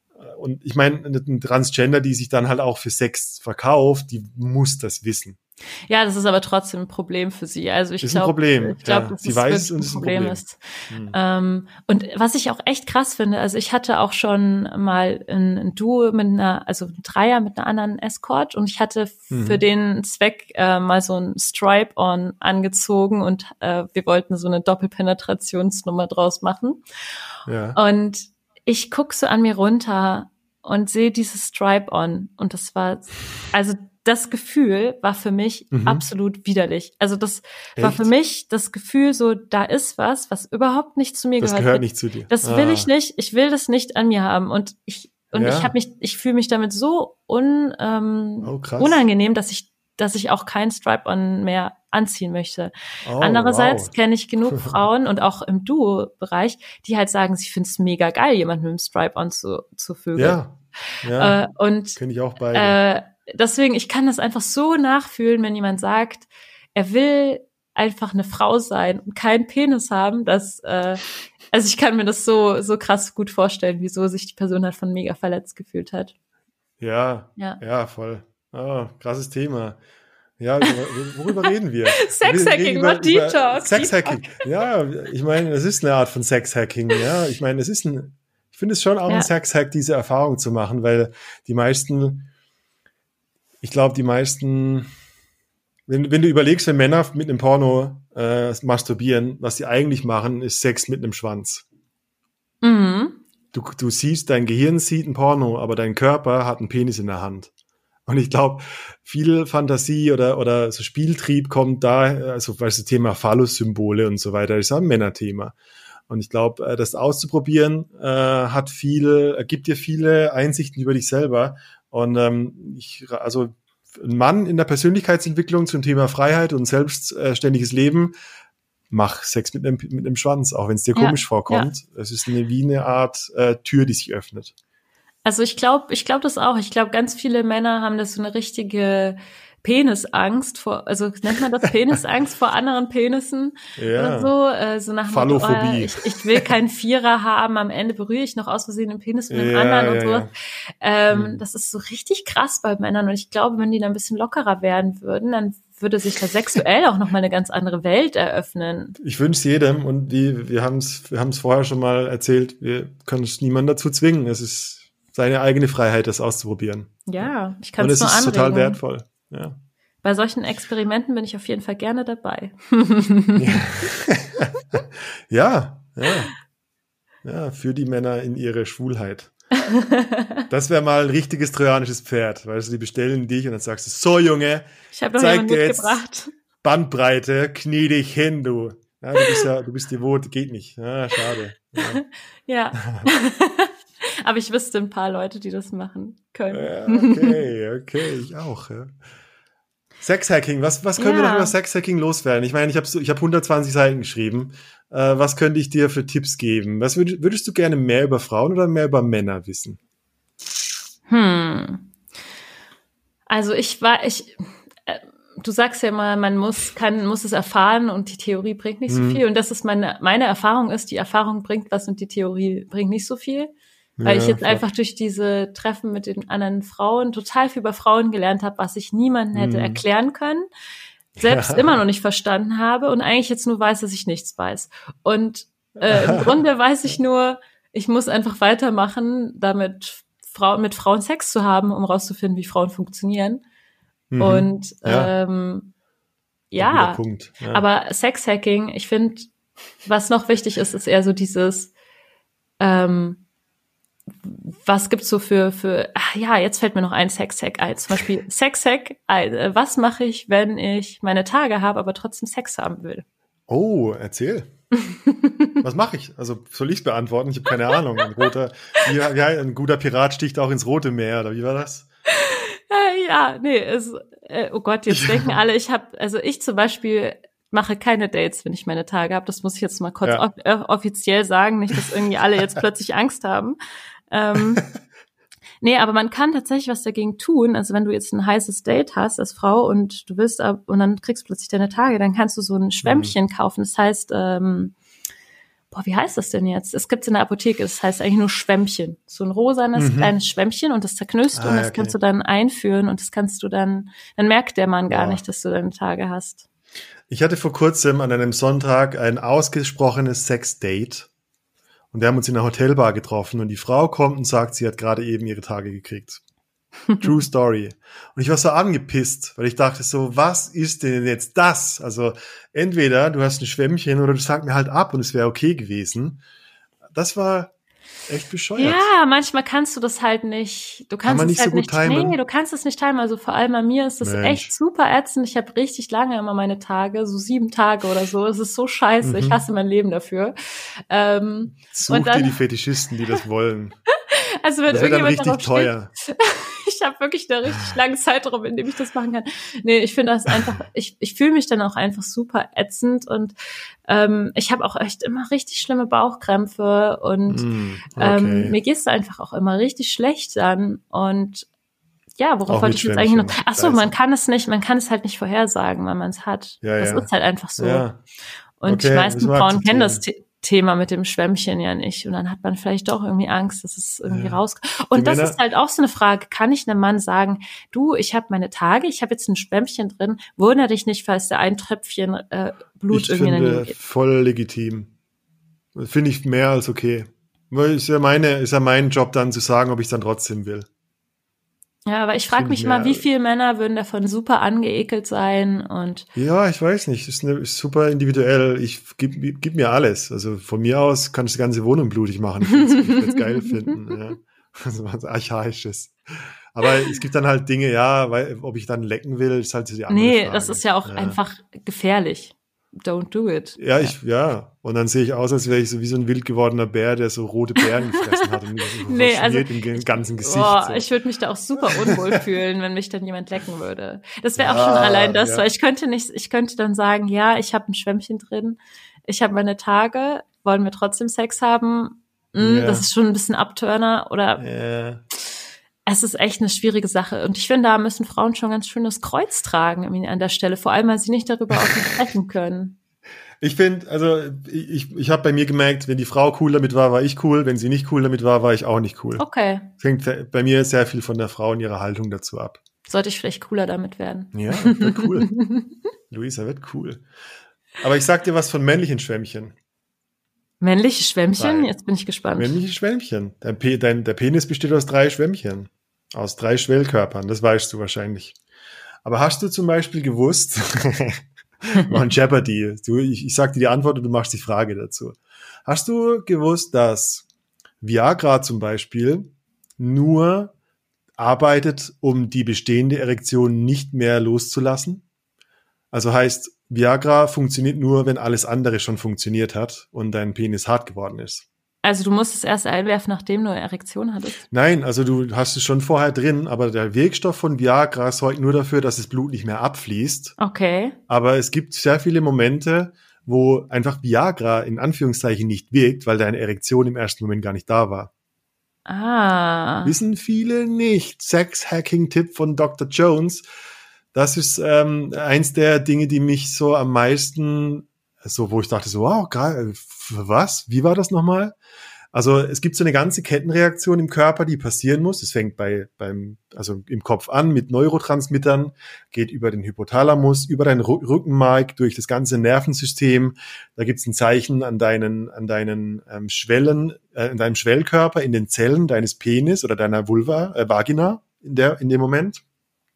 Und ich meine, eine Transgender, die sich dann halt auch für Sex verkauft, die muss das wissen. ja, das ist aber trotzdem ein Problem für sie. Also ich Ist ein glaube, Problem, ich glaube, ja. dass Sie es weiß wirklich es und es ist ein ein Problem Problem. ist. Hm. Ähm, und was ich auch echt krass finde, also ich hatte auch schon mal ein, ein Duo mit einer, also ein Dreier mit einer anderen Escort und ich hatte Mhm. für den Zweck äh, mal so ein Stripe-on angezogen und äh, wir wollten so eine Doppelpenetrationsnummer draus machen. Ja. Und ich guck so an mir runter und sehe dieses Stripe-on und das war, also das Gefühl war für mich Mhm. absolut widerlich. Also das war Echt? für mich das Gefühl so, da ist was, was überhaupt nicht zu mir Das gehört. gehört nicht zu dir. Das will ich nicht. Ich will das nicht an mir haben. Und ich und Ja. ich habe mich, ich fühle mich damit so un, ähm, Oh, krass. unangenehm, dass ich, dass ich auch kein Strap-on mehr anziehen möchte. Oh, Andererseits wow. kenne ich genug Frauen und auch im Duo-Bereich, die halt sagen, sie finden es mega geil, jemanden mit einem Stripe-on zu, zu vögeln. Ja, ja, Äh, und kenne ich auch beide. äh, deswegen, ich kann das einfach so nachfühlen, wenn jemand sagt, er will einfach eine Frau sein und keinen Penis haben, dass, äh, also ich kann mir das so, so krass gut vorstellen, wieso sich die Person halt von mega verletzt gefühlt hat. Ja, Ja. ja, voll. Ah, krasses Thema. Ja, über, worüber reden wir? Sexhacking, Wir reden über- what Deep über Talk, Sexhacking. Ja, ich meine, es ist eine Art von Sexhacking. Ja, ich meine, es ist ein, ich finde es schon auch Ja. ein Sexhack, diese Erfahrung zu machen, weil die meisten, ich glaube, die meisten, wenn, wenn du überlegst, wenn Männer mit einem Porno äh, masturbieren, was die eigentlich machen, ist Sex mit einem Schwanz. Mhm. Du, du siehst, dein Gehirn sieht ein Porno, aber dein Körper hat einen Penis in der Hand. Und ich glaube, viel Fantasie oder, oder so Spieltrieb kommt da, also weißt du, Thema Phallus-Symbole und so weiter, ist auch ein Männerthema. Und ich glaube, das auszuprobieren, äh, hat viel, gibt dir viele Einsichten über dich selber. Und ähm, ich, also ein Mann in der Persönlichkeitsentwicklung zum Thema Freiheit und selbstständiges Leben, mach Sex mit einem, mit einem Schwanz, auch wenn es dir Ja, komisch vorkommt. Es ist eine, wie eine Art äh, Tür, die sich öffnet. Also ich glaube, ich glaube das auch. Ich glaube, ganz viele Männer haben das so eine richtige Penisangst vor, also nennt man das Penisangst vor anderen Penissen Ja. oder so, äh, so nach dem Motto, Phallophobie. äh, ich, ich will keinen Vierer haben, am Ende berühre ich noch aus Versehen den Penis von dem Ja, anderen und ja, so. ja. Ähm, Hm. Das ist so richtig krass bei Männern und ich glaube, wenn die da ein bisschen lockerer werden würden, dann würde sich da sexuell auch nochmal eine ganz andere Welt eröffnen. Ich wünsche es jedem und wie, wir haben es wir haben's vorher schon mal erzählt, wir können es niemandem dazu zwingen. Es ist seine eigene Freiheit, das auszuprobieren. Ja, ich kann Und es es nur ist anregen. total wertvoll. Ja. Bei solchen Experimenten bin ich auf jeden Fall gerne dabei. Ja, ja. Ja, für die Männer in ihre Schwulheit. Das wäre mal ein richtiges trojanisches Pferd. Weißt du, die bestellen dich und dann sagst du, so Junge, Ich habe noch Zeig jemanden dir jetzt- mitgebracht. Bandbreite, knie dich hin, du. Ja, du bist ja, du bist devot, geht nicht. Ja, schade. Ja. Ja. Aber ich wüsste ein paar Leute, die das machen können. Ja, okay, okay, ich auch. Ja. Sexhacking, was, was können Ja. wir noch über Sexhacking loswerden? Ich meine, ich habe so, ich hab hundertzwanzig Seiten geschrieben. Äh, was könnte ich dir für Tipps geben? Was würd, würdest du gerne mehr über Frauen oder mehr über Männer wissen? Hm. Also ich war, ich, äh, du sagst ja immer, man muss, kann, muss es erfahren und die Theorie bringt nicht so Mhm. viel. Und das ist meine, meine Erfahrung ist, die Erfahrung bringt was und die Theorie bringt nicht so viel. Weil Ja, ich jetzt voll. einfach durch diese Treffen mit den anderen Frauen total viel über Frauen gelernt habe, was ich niemandem hätte Mhm. erklären können, selbst Ja. immer noch nicht verstanden habe und eigentlich jetzt nur weiß, dass ich nichts weiß. Und äh, im Grunde weiß ich nur, ich muss einfach weitermachen, damit Frauen mit Frauen Sex zu haben, um rauszufinden, wie Frauen funktionieren. Mhm. Und Ja. ähm, Ein ja, guter Punkt. Ja. aber Sexhacking, ich finde, was noch wichtig ist, ist eher so dieses, ähm, was gibt's so für, für, ach ja, jetzt fällt mir noch ein Sexhack ein. Zum Beispiel Sexhack, äh, was mache ich, wenn ich meine Tage habe, aber trotzdem Sex haben will? Oh, erzähl. Was mache ich? Also soll ich es beantworten? Ich habe keine Ahnung. Ein roter, wie, wie, ein guter Pirat sticht auch ins Rote Meer, oder wie war das? Äh, ja, nee, es, äh, oh Gott, jetzt denken alle, ich habe, also ich zum Beispiel mache keine Dates, wenn ich meine Tage habe. Das muss ich jetzt mal kurz Ja. off äh, offiziell sagen, nicht, dass irgendwie alle jetzt plötzlich Angst haben. Ähm, nee, aber man kann tatsächlich was dagegen tun. Also wenn du jetzt ein heißes Date hast als Frau und du willst ab und dann kriegst plötzlich deine Tage, dann kannst du so ein Schwämmchen kaufen. Das heißt, ähm, boah, wie heißt das denn jetzt? Es gibt's in der Apotheke, das heißt eigentlich nur Schwämmchen. So ein rosanes Mhm. kleines Schwämmchen und das zerknüllst du Ah, und das okay. kannst du dann einführen und das kannst du dann, dann merkt der Mann gar Boah. nicht, dass du deine Tage hast. Ich hatte vor kurzem an einem Sonntag ein ausgesprochenes Sex-Date. Und wir haben uns in einer Hotelbar getroffen und die Frau kommt und sagt, sie hat gerade eben ihre Tage gekriegt. True Story. Und ich war so angepisst, weil ich dachte so, was ist denn jetzt das? Also entweder du hast ein Schwämmchen oder du sagst mir halt ab und es wäre okay gewesen. Das war echt bescheuert. Ja, manchmal kannst du das halt nicht. Du kannst man es nicht halt so gut nicht. timen? Nee, du kannst es nicht timen. Also vor allem bei mir ist das Mensch. echt super ätzend. Ich habe richtig lange immer meine Tage, so sieben Tage oder so. Es ist so scheiße. Ich Mhm. hasse mein Leben dafür. Ähm, Such und dann- dir die Fetischisten, die das wollen. also wenn Das wird dann irgendjemand richtig darauf teuer. steht, ich habe wirklich eine richtig lange Zeitraum, in dem ich das machen kann. Nee, ich finde das einfach, ich, ich fühle mich dann auch einfach super ätzend und ähm, ich habe auch echt immer richtig schlimme Bauchkrämpfe und Mm, ähm, okay. mir geht's einfach auch immer richtig schlecht dann und ja, worauf Auch wollte mit ich jetzt eigentlich noch? Schwämmchen. Ach so, Scheiße. man kann es nicht, man kann es halt nicht vorhersagen, weil man es hat. Ja, das ja. ist halt einfach so. Ja. Und Okay, die meisten müssen wir Frauen kennen das akzeptieren. The Thema mit dem Schwämmchen ja nicht. Und dann hat man vielleicht doch irgendwie Angst, dass es irgendwie Ja. rauskommt. Und Die das Männer- ist halt auch so eine Frage. Kann ich einem Mann sagen, du, ich habe meine Tage, ich habe jetzt ein Schwämmchen drin, wundere dich nicht, falls da ein Tröpfchen äh, Blut Ich irgendwie daneben finde geht. voll legitim. Finde ich mehr als okay. Weil ist ja meine, ist ja mein Job dann zu sagen, ob ich es dann trotzdem will. Ja, aber ich frage Finde mich ich immer, mehr- wie viele Männer würden davon super angeekelt sein und Ja, ich weiß nicht. Ist, eine, ist super individuell. Ich gib, gib mir alles. Also von mir aus kann ich die ganze Wohnung blutig machen. Ich würde es geil finden. Ja. Also was Archaisches. Aber es gibt dann halt Dinge, ja, weil ob ich dann lecken will, ist halt so die andere nee, Frage. das ist ja auch einfach gefährlich. Don't do it. Ja, ich, ja. Und dann sehe ich aus, als wäre ich so wie so ein wild gewordener Bär, der so rote Beeren gefressen hat und so Nee, also- verschmiert im ganzen Gesicht. Boah, so. ich würde mich da auch super unwohl fühlen, wenn mich dann jemand lecken würde. Das wäre auch Ja, schon allein das, ja. weil ich könnte nicht, ich könnte dann sagen, ja, ich habe ein Schwämmchen drin, ich habe meine Tage, wollen wir trotzdem Sex haben? Hm, Ja. Das ist schon ein bisschen Abturner oder Ja. es ist echt eine schwierige Sache. Und ich finde, da müssen Frauen schon ganz schön das Kreuz tragen irgendwie an der Stelle, vor allem, weil sie nicht darüber auch nicht sprechen können. Ich finde, also ich, ich habe bei mir gemerkt, wenn die Frau cool damit war, war ich cool. Wenn sie nicht cool damit war, war ich auch nicht cool. Okay, Es hängt bei mir sehr viel von der Frau und ihrer Haltung dazu ab. sollte ich vielleicht cooler damit werden. Ja, wird cool. Luisa wird cool. Aber ich sag dir was von männlichen Schwämmchen. Männliche Schwämmchen? Weil- Jetzt bin ich gespannt. Männliche Schwämmchen. Dein, Pe dein, der Penis besteht aus drei Schwämmchen. Aus drei Schwellkörpern, das weißt du wahrscheinlich. Aber hast du zum Beispiel gewusst, wir machen Jeopardy, du, ich, ich sag dir die Antwort und du machst die Frage dazu. Hast du gewusst, dass Viagra zum Beispiel nur arbeitet, um die bestehende Erektion nicht mehr loszulassen? Also heißt, Viagra funktioniert nur, wenn alles andere schon funktioniert hat und dein Penis hart geworden ist. Also du musst es erst einwerfen, nachdem du eine Erektion hattest? Nein, also du hast es schon vorher drin, aber der Wirkstoff von Viagra sorgt nur dafür, dass das Blut nicht mehr abfließt. Okay. Aber es gibt sehr viele Momente, wo einfach Viagra in Anführungszeichen nicht wirkt, weil deine Erektion im ersten Moment gar nicht da war. Ah. Wissen viele nicht. Sex-Hacking-Tipp von Doktor Jones. Das ist ähm, eins der Dinge, die mich so am meisten, so wo ich dachte so, wow, geil, was? Wie war das nochmal? Also es gibt so eine ganze Kettenreaktion im Körper, die passieren muss. Es fängt bei beim also im Kopf an mit Neurotransmittern, geht über den Hypothalamus, über dein Ru- Rückenmark, durch das ganze Nervensystem. Da gibt's ein Zeichen an deinen an deinen ähm, Schwellen, äh, in deinem Schwellkörper, in den Zellen deines Penis oder deiner Vulva, äh, Vagina in der in dem Moment.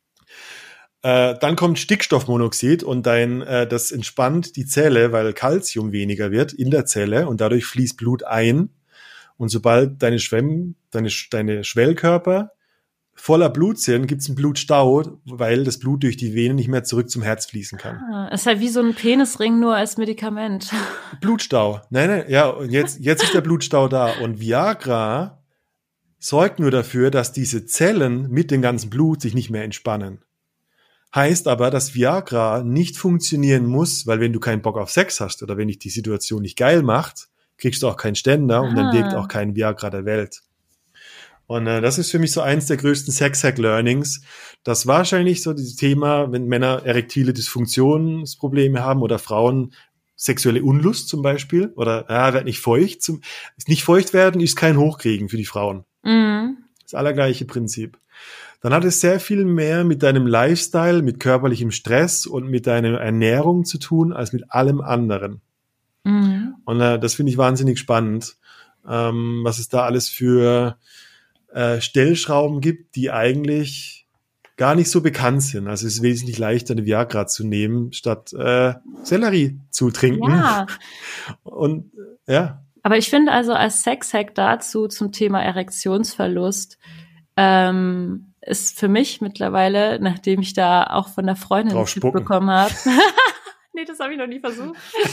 Äh, dann kommt Stickstoffmonoxid und dein äh, das entspannt die Zelle, weil Calcium weniger wird in der Zelle und dadurch fließt Blut ein. Und sobald deine Schwemm, deine, deine Schwellkörper voller Blut sind, gibt es einen Blutstau, weil das Blut durch die Venen nicht mehr zurück zum Herz fließen kann. Ah, ist halt wie so ein Penisring, nur als Medikament. Blutstau. Nein, nein, ja, und jetzt, jetzt ist der Blutstau da. Und Viagra sorgt nur dafür, dass diese Zellen mit dem ganzen Blut sich nicht mehr entspannen. Heißt aber, dass Viagra nicht funktionieren muss, weil wenn du keinen Bock auf Sex hast oder wenn dich die Situation nicht geil macht, kriegst du auch keinen Ständer und dann Ah. wirkt auch kein Viagra der Welt. Und äh, das ist für mich so eins der größten Sex-Hack-Learnings, dass wahrscheinlich so dieses Thema, wenn Männer erektile Dysfunktionsprobleme haben oder Frauen sexuelle Unlust zum Beispiel oder ja, werd nicht feucht. Zum, nicht feucht werden ist kein Hochkriegen für die Frauen. Mhm. Das allergleiche Prinzip. Dann hat es sehr viel mehr mit deinem Lifestyle, mit körperlichem Stress und mit deiner Ernährung zu tun, als mit allem anderen. Mhm. Und äh, das finde ich wahnsinnig spannend, ähm, was es da alles für äh, Stellschrauben gibt, die eigentlich gar nicht so bekannt sind. Also es ist wesentlich leichter, eine Viagra zu nehmen, statt äh, Sellerie zu trinken. Ja, Und äh, ja, aber ich finde also als Sexhack dazu zum Thema Erektionsverlust ähm, ist für mich mittlerweile, nachdem ich da auch von der Freundin einen Drauf Tipp spucken. bekommen habe. Nee, das habe ich noch nie versucht.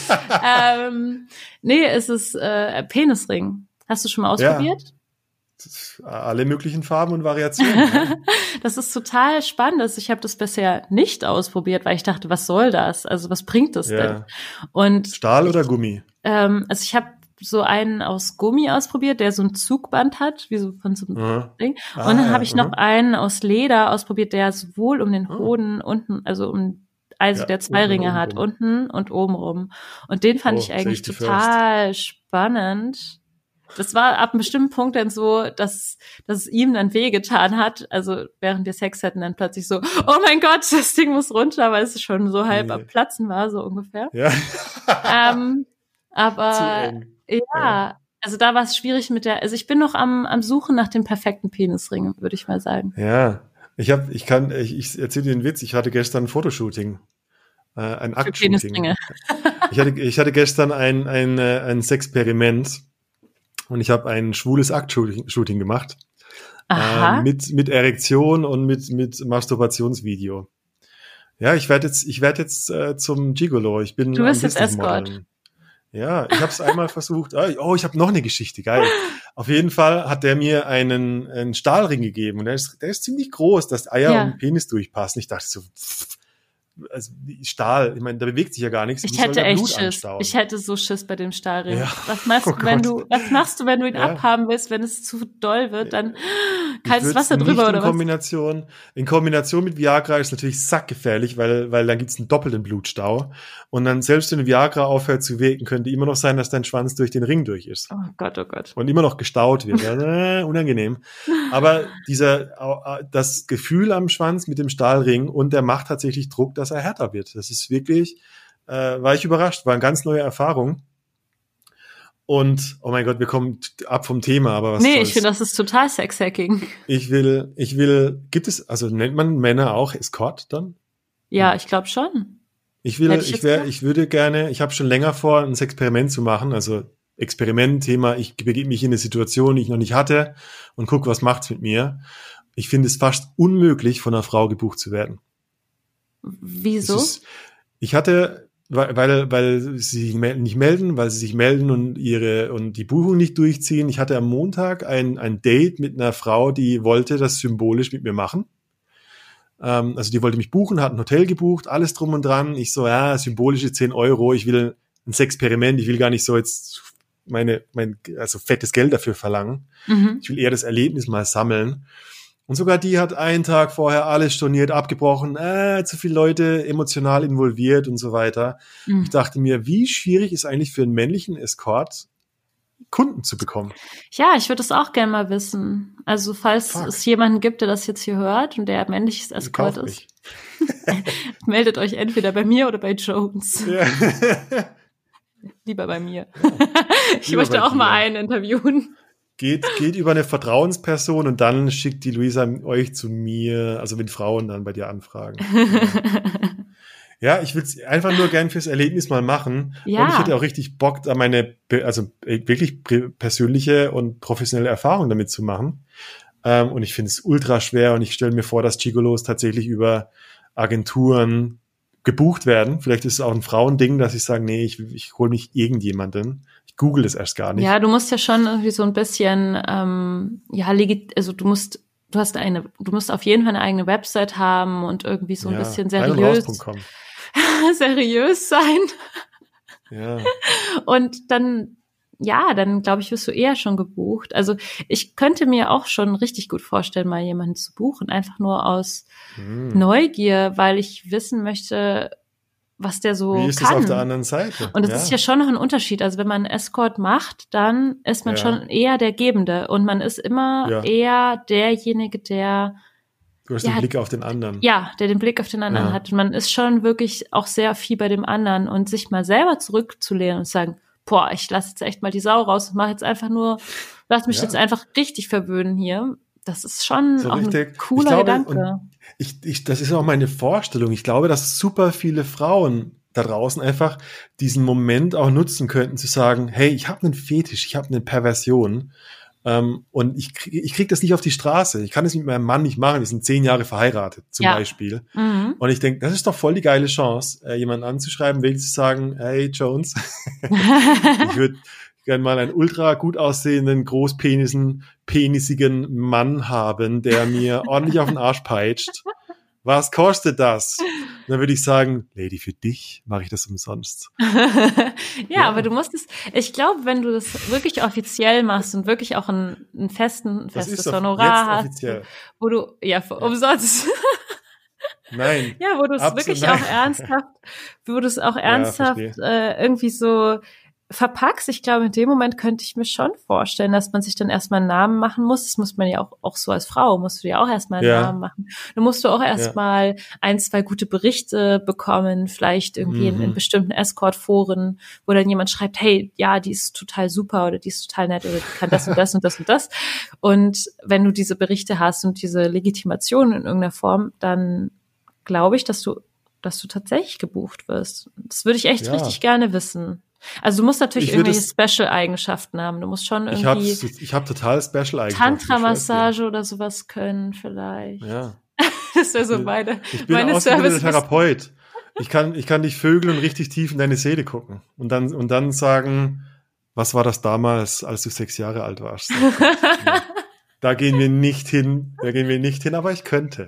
ähm, nee, es ist äh, Penisring. Hast du schon mal ausprobiert? alle möglichen Farben und Variationen. Ja. Das ist total spannend. Also ich habe das bisher nicht ausprobiert, weil ich dachte, was soll das? Also was bringt das Ja. denn? Und Stahl oder Gummi? ähm, also ich habe so einen aus Gummi ausprobiert, der so ein Zugband hat, wie so von so einem Aha. Ding. Ah, Und dann ja, habe ich noch aha. einen aus Leder ausprobiert, der sowohl um den Ah. Hoden unten, also um also Ja, der zwei unten und Ringe oben hat, rum. unten und oben rum. Und den fand Oh, ich eigentlich safety total spannend. Das war ab einem bestimmten Punkt dann so, dass, dass es ihm dann wehgetan hat. Also während wir Sex hatten, dann plötzlich so, oh mein Gott, das Ding muss runter, weil es schon so halb Nee. am Platzen war, so ungefähr. Ja. ähm, aber Zu eng. ja, Ja. also da war es schwierig mit der, also ich bin noch am, am Suchen nach dem perfekten Penisring, würde ich mal sagen. Ja. Ich habe, ich kann, ich, ich erzähle dir einen Witz. Ich hatte gestern ein Fotoshooting, äh, ein Für Aktshooting. Penisringe. Ich hatte, ich hatte gestern ein ein äh, ein Sexperiment und ich habe ein schwules Aktshooting Shooting gemacht Aha. äh, mit mit Erektion und mit mit Masturbationsvideo. Ja, ich werde jetzt ich werde jetzt äh, zum Gigolo. Ich bin Du bist am jetzt Escort. Businessmodeln. Ja, ich habe es einmal versucht. Ah, Oh, ich habe noch eine Geschichte, geil. Auf jeden Fall hat der mir einen, einen Stahlring gegeben und der ist, der ist ziemlich groß, dass Eier Ja. und Penis durchpassen. Ich dachte so, pff, also wie Stahl, ich meine, da bewegt sich ja gar nichts. Ich Wie soll hätte der echt Blut Schiss. anstauen? Ich hätte so Schiss bei dem Stahlring. Ja. Was machst Oh du, wenn Gott. du, was machst du, wenn du ihn Ja. abhaben willst, wenn es zu doll wird, dann Ich kaltes würd's Wasser nicht drüber in oder was? Kombination, in Kombination mit Viagra ist natürlich sackgefährlich, weil, weil dann gibt's einen doppelten Blutstau. Und dann, selbst wenn Viagra aufhört zu wirken, könnte immer noch sein, dass dein Schwanz durch den Ring durch ist. Oh Gott, oh Gott. Und immer noch gestaut wird. Ja, äh, unangenehm. Aber dieser, äh, das Gefühl am Schwanz mit dem Stahlring und der macht tatsächlich Druck, dass er härter wird. Das ist wirklich, äh, war ich überrascht, war eine ganz neue Erfahrung. Und, oh mein Gott, wir kommen ab vom Thema, aber was Nee, soll's. ich finde, das ist total Sexhacking. Ich will, ich will, gibt es, also nennt man Männer auch Escort dann? Ja, ich glaube schon. Ich will, Hätte ich ich jetzt wäre, gesagt. ich würde gerne, ich habe schon länger vor, ein Experiment zu machen, also Experiment-Thema, ich begebe mich in eine Situation, die ich noch nicht hatte und gucke, was macht's mit mir. Ich finde es fast unmöglich, von einer Frau gebucht zu werden. Wieso? Es ist, ich hatte weil, weil, weil sie sich nicht melden, weil sie sich melden und ihre und die Buchung nicht durchziehen. Ich hatte am Montag ein, ein Date mit einer Frau, die wollte das symbolisch mit mir machen. Ähm, also die wollte mich buchen, hat ein Hotel gebucht, alles drum und dran. Ich so, ja, symbolische zehn Euro, ich will ein Experiment, ich will gar nicht so jetzt meine, mein, also fettes Geld dafür verlangen. Mhm. Ich will eher das Erlebnis mal sammeln. Und sogar die hat einen Tag vorher alles storniert, abgebrochen, äh, zu viele Leute emotional involviert und so weiter. Mhm. Ich dachte mir, wie schwierig ist eigentlich für einen männlichen Escort, Kunden zu bekommen? Ja, ich würde es auch gerne mal wissen. Also falls Fuck. es jemanden gibt, der das jetzt hier hört und der männliches Escort Kauft ist, mich. meldet euch entweder bei mir oder bei Jones. Ja. Lieber bei mir. Ich Lieber möchte bei auch dir. mal einen interviewen. Geht, geht über eine Vertrauensperson und dann schickt die Luisa euch zu mir, also wenn Frauen dann bei dir anfragen. Ja, ich will es einfach nur gern fürs Erlebnis mal machen. Ja. Und ich hätte auch richtig Bock, da meine, also wirklich persönliche und professionelle Erfahrung damit zu machen. Ähm, und ich finde es ultra schwer und ich stelle mir vor, dass Gigolos tatsächlich über Agenturen gebucht werden. Vielleicht ist es auch ein Frauending, dass ich sage, nee, ich, ich hole nicht irgendjemanden. Ich google das erst gar nicht. Ja, du musst ja schon irgendwie so ein bisschen, ähm, ja, legit, also du musst, du hast eine, du musst auf jeden Fall eine eigene Website haben und irgendwie so ein Ja, bisschen rein und seriös, raus Punkt com. seriös sein. Ja. Und dann, ja, dann glaube ich, wirst du eher schon gebucht. Also ich könnte mir auch schon richtig gut vorstellen, mal jemanden zu buchen, einfach nur aus Hm. Neugier, weil ich wissen möchte, was der so Wie ist kann. das auf der anderen Seite? Und das ist ja schon noch ein Unterschied. Also wenn man einen Escort macht, dann ist man Ja. schon eher der Gebende und man ist immer Ja. eher derjenige, der Du hast Ja, den Blick auf den anderen. ja, der den Blick auf den anderen Ja. hat. Und man ist schon wirklich auch sehr viel bei dem anderen und sich mal selber zurückzulehnen und sagen, boah, ich lasse jetzt echt mal die Sau raus und mache jetzt einfach nur, lass mich Ja. jetzt einfach richtig verwöhnen hier. Das ist schon So auch ein richtig. cooler Ich glaube, Gedanke. und Ich, ich, das ist auch meine Vorstellung. Ich glaube, dass super viele Frauen da draußen einfach diesen Moment auch nutzen könnten, zu sagen, hey, ich habe einen Fetisch, ich habe eine Perversion ähm, und ich krieg, ich krieg das nicht auf die Straße. Ich kann das mit meinem Mann nicht machen. Wir sind zehn Jahre verheiratet zum Ja. Beispiel. Mhm. Und ich denke, das ist doch voll die geile Chance, äh, jemanden anzuschreiben, wirklich zu sagen, hey Jones, ich würde gerne mal einen ultra gut aussehenden, großpenisen, penisigen Mann haben, der mir ordentlich auf den Arsch peitscht. Was kostet das? Und dann würde ich sagen, Lady, für dich mache ich das umsonst. ja, Ja. aber du musst es, ich glaube, wenn du das wirklich offiziell machst und wirklich auch einen, einen festen, ein Das festes ist doch Honorar jetzt hast, offiziell. wo du, ja, für umsonst, Nein. ja, wo du es Absolut, wirklich nein. auch ernsthaft, wo du es auch ernsthaft verstehe. äh, irgendwie so verpackst. Ich glaube, in dem Moment könnte ich mir schon vorstellen, dass man sich dann erstmal einen Namen machen muss. Das muss man ja auch, auch so als Frau, musst du ja auch erstmal einen Ja. Namen machen. Dann musst du auch erstmal ein, zwei gute Berichte bekommen, vielleicht irgendwie in, in Mhm. bestimmten Escort-Foren, wo dann jemand schreibt, hey, ja, die ist total super oder die ist total nett oder die kann das und das und das und das. Und wenn du diese Berichte hast und diese Legitimation in irgendeiner Form, dann glaube ich, dass du, dass du tatsächlich gebucht wirst. Das würde ich echt Ja. richtig gerne wissen. Also du musst natürlich Ich würde irgendwelche Special-Eigenschaften haben. Du musst schon Ich habe irgendwie ich hab total Special Eigenschaften. Tantra-Massage oder sowas können vielleicht. Ja. Das wäre so meine, Ich bin meine ausgebildeter Service. Therapeut. Ich kann, ich kann dich vögeln und richtig tief in deine Seele gucken. Und dann, und dann sagen, was war das damals, als du sechs Jahre alt warst? Oh Gott, ja. Da gehen wir nicht hin, da gehen wir nicht hin, aber ich könnte.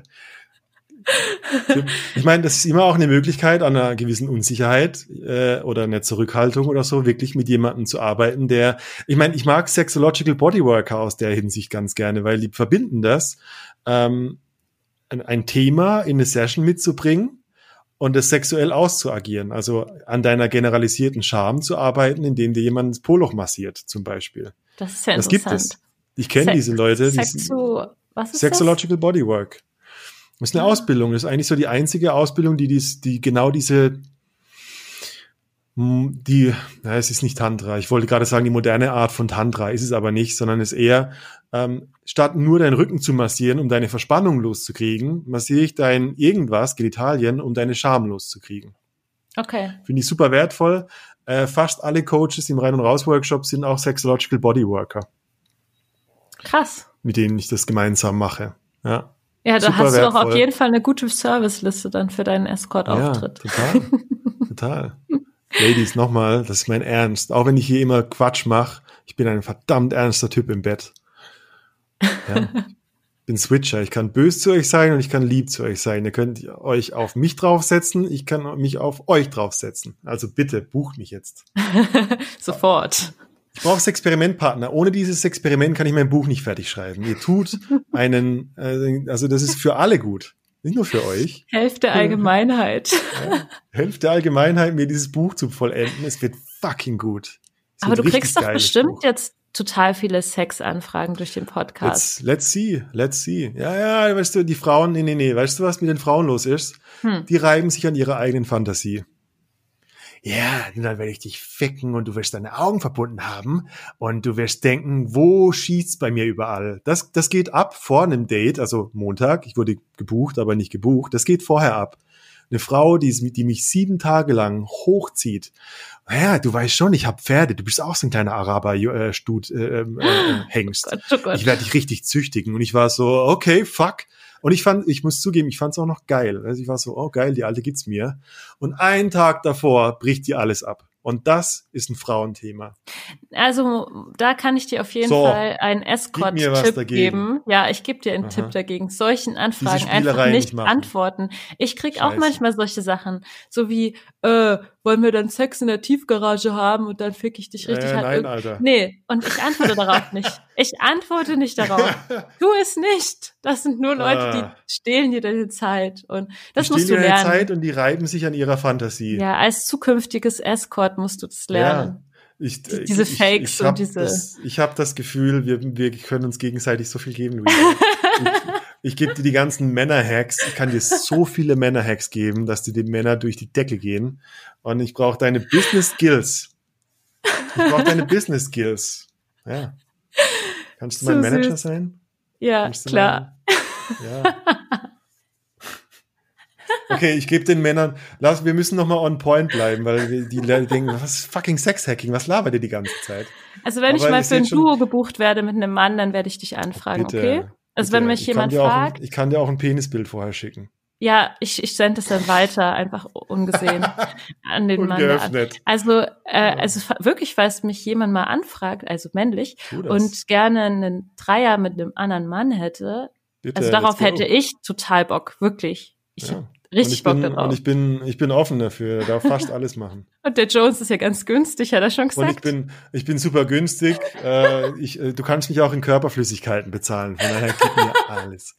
Ich meine, das ist immer auch eine Möglichkeit, an einer gewissen Unsicherheit äh, oder einer Zurückhaltung oder so, wirklich mit jemandem zu arbeiten, der, ich meine, ich mag Sexological Bodyworker aus der Hinsicht ganz gerne, weil die verbinden das, ähm, ein, ein Thema in eine Session mitzubringen und es sexuell auszuagieren, also an deiner generalisierten Scham zu arbeiten, indem dir jemand das Poloch massiert, zum Beispiel. Das ist ja Das gibt interessant. es. Ich kenne Sex- diese Leute. Die Sexu, was ist Sexological Bodywork. Das ist eine Ah. Ausbildung. Das ist eigentlich so die einzige Ausbildung, die dies, die genau diese, mh, die, na, es ist nicht Tantra. Ich wollte gerade sagen, die moderne Art von Tantra ist es aber nicht, sondern es ist eher, ähm, statt nur deinen Rücken zu massieren, um deine Verspannung loszukriegen, massiere ich dein irgendwas, Genitalien, um deine Scham loszukriegen. das? Okay. Finde ich super wertvoll. Äh, fast alle Coaches im Rein- und Raus-Workshop sind auch Sexological Bodyworker, Krass. mit denen ich das gemeinsam mache. Ja. Ja, da Super hast du doch wertvoll. auf jeden Fall eine gute Serviceliste dann für deinen Escort-Auftritt. Ja, total. Total. Ladies, nochmal, das ist mein Ernst. Auch wenn ich hier immer Quatsch mache, ich bin ein verdammt ernster Typ im Bett. Ja. Ich bin Switcher. Ich kann böse zu euch sein und ich kann lieb zu euch sein. Ihr könnt euch auf mich draufsetzen, ich kann mich auf euch draufsetzen. Also bitte, bucht mich jetzt. Sofort. Ich brauche das Experimentpartner. Ohne dieses Experiment kann ich mein Buch nicht fertig schreiben. Ihr tut einen, äh, also das ist für alle gut. Nicht nur für euch. Helft der Allgemeinheit. Ja. Helft der Allgemeinheit, mir dieses Buch zu vollenden. Es wird fucking gut. Es Aber wird du richtig kriegst doch geiles bestimmt Buch. jetzt total viele Sexanfragen durch den Podcast. Let's, let's see, let's see. Ja, ja, weißt du, die Frauen, nee, nee, nee, weißt du, was mit den Frauen los ist? Hm. Die reiben sich an ihrer eigenen Fantasie. Ja, dann werde ich dich ficken und du wirst deine Augen verbunden haben und du wirst denken, wo schießt's bei mir überall? Das, das geht ab vor einem Date, also Montag, ich wurde gebucht, aber nicht gebucht, das geht vorher ab. Eine Frau, die, die mich sieben Tage lang hochzieht. Ja, du weißt schon, ich habe Pferde, du bist auch so ein kleiner Araber-Stud, äh, äh, äh, Hengst. Oh Gott, oh Gott. Ich werde dich richtig züchtigen. Und ich war so, okay, fuck. Und ich fand, ich muss zugeben, ich fand es auch noch geil. Also ich war so, oh geil, die Alte gibt's mir. Und einen Tag davor bricht die alles ab. Und das ist ein Frauenthema. Also da kann ich dir auf jeden So, Fall einen gib mir was Escort-Tipp dagegen. geben. Ja, ich gebe dir einen Aha. Tipp dagegen. Solchen Anfragen Diese einfach Spielerei nicht nicht machen. antworten. Ich krieg auch Scheiße. manchmal solche Sachen. So wie, äh, wollen wir dann Sex in der Tiefgarage haben und dann fick ich dich richtig Äh, hart. nein, irg- Alter. Nee, und ich antworte darauf nicht. Ich antworte nicht darauf. Tu es nicht. Das sind nur Leute, die Ah. stehlen dir deine Zeit. Und das Die musst du stehlen dir lernen. Zeit und die reiben sich an ihrer Fantasie. Ja, als zukünftiges Escort musst du das lernen. Ich, Die- ich, diese ich, Fakes ich hab und diese- Das, ich habe das Gefühl, wir, wir können uns gegenseitig so viel geben, Luisa. ich ich gebe dir die ganzen Männer-Hacks. Ich kann dir so viele Männer-Hacks geben, dass dir die Männer durch die Decke gehen. Und ich brauche deine Business-Skills. Ich brauche deine Business-Skills. Ja. Kannst du So mein Manager süß. sein? Ja, Kannst du klar. Mein, ja. Okay, ich gebe den Männern, lass, wir müssen nochmal on point bleiben, weil wir- die Leute denken, was ist fucking Sex-Hacking? Was labert ihr die ganze Zeit? Also wenn ich Aber mal ihr für ein seht schon- Duo gebucht werde mit einem Mann, dann werde ich dich anfragen, Bitte, okay? Also bitte. wenn mich Ich kann jemand dir auch fragt, Ein, ich kann dir auch ein Penisbild vorher schicken. ja, ich, ich sende es dann weiter, einfach ungesehen an den Mann. der an- Ungeöffnet. Also, äh, also fa- wirklich, falls mich jemand mal anfragt, also männlich, Tu das. und gerne einen Dreier mit einem anderen Mann hätte, Bitte, also darauf let's go. hätte ich total Bock, wirklich. Ich Ja. hab richtig und ich Bock bin, darauf. Und ich bin, ich bin offen dafür, darf fast alles machen. Und der Jones ist ja ganz günstig, hat er schon gesagt. Und ich bin, ich bin super günstig. Äh, ich, äh, du kannst mich auch in Körperflüssigkeiten bezahlen. Von daher gib mir alles.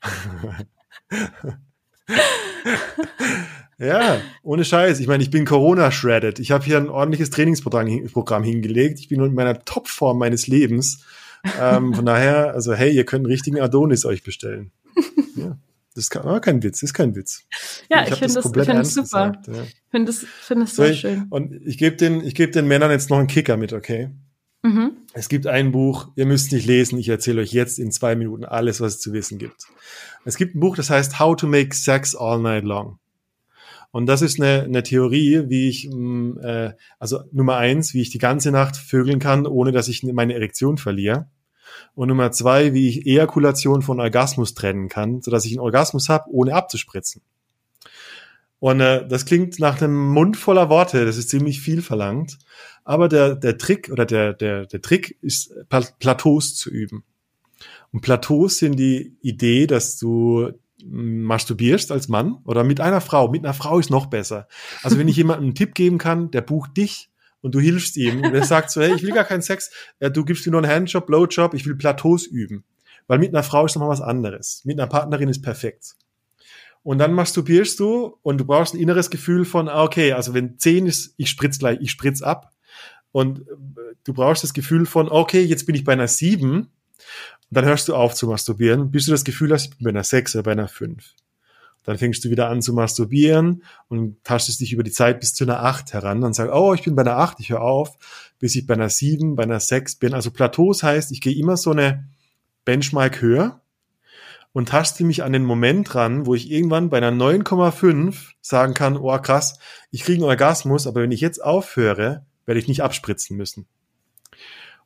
Ja, ohne Scheiß. Ich meine, ich bin Corona-shredded. Ich habe hier ein ordentliches Trainingsprogramm hin- Programm hingelegt. Ich bin in meiner Topform meines Lebens. Ähm, von daher, also hey, ihr könnt einen richtigen Adonis euch bestellen. Ja, das ist kein, ah, kein Witz, ist kein Witz. ja, Ich ich hab finde das, komplett ich find ernst das super. gesagt, ja. Ich finde das, finde das So, so ich, schön. und ich gebe den, ich gebe den Männern jetzt noch einen Kicker mit, okay? Mhm. Es gibt ein Buch, ihr müsst nicht lesen, ich erzähle euch jetzt in zwei Minuten alles, was es zu wissen gibt. Es gibt ein Buch, das heißt How to Make Sex All Night Long. Und das ist eine, eine Theorie, wie ich, mh, äh, also Nummer eins, wie ich die ganze Nacht vögeln kann, ohne dass ich meine Erektion verliere. Und Nummer zwei, wie ich Ejakulation von Orgasmus trennen kann, sodass ich einen Orgasmus habe, ohne abzuspritzen. Und äh, das klingt nach einem Mund voller Worte, das ist ziemlich viel verlangt. Aber der, der Trick oder der, der, der Trick ist, Pla- Plateaus zu üben. Und Plateaus sind die Idee, dass du mm, masturbierst als Mann oder mit einer Frau. Mit einer Frau ist noch besser. Also wenn ich jemandem einen Tipp geben kann, der bucht dich und du hilfst ihm und er sagt so, hey, ich will gar keinen Sex, ja, du gibst mir nur einen Handjob, Blowjob, ich will Plateaus üben. Weil mit einer Frau ist noch mal was anderes. Mit einer Partnerin ist perfekt. Und dann masturbierst du und du brauchst ein inneres Gefühl von, ah, okay, also wenn zehn ist, ich spritz gleich, ich spritz ab. Und äh, du brauchst das Gefühl von, okay, jetzt bin ich bei einer sieben. Und dann hörst du auf zu masturbieren, bis du das Gefühl hast, ich bin bei einer sechs oder bei einer fünf. Dann fängst du wieder an zu masturbieren und tastest dich über die Zeit bis zu einer acht heran und sagst, oh, ich bin bei einer acht, ich höre auf, bis ich bei einer sieben, bei einer sechs bin. Also Plateaus heißt, ich gehe immer so eine Benchmark höher und taste mich an den Moment ran, wo ich irgendwann bei einer neun Komma fünf sagen kann, oh krass, ich kriege einen Orgasmus, aber wenn ich jetzt aufhöre, werde ich nicht abspritzen müssen.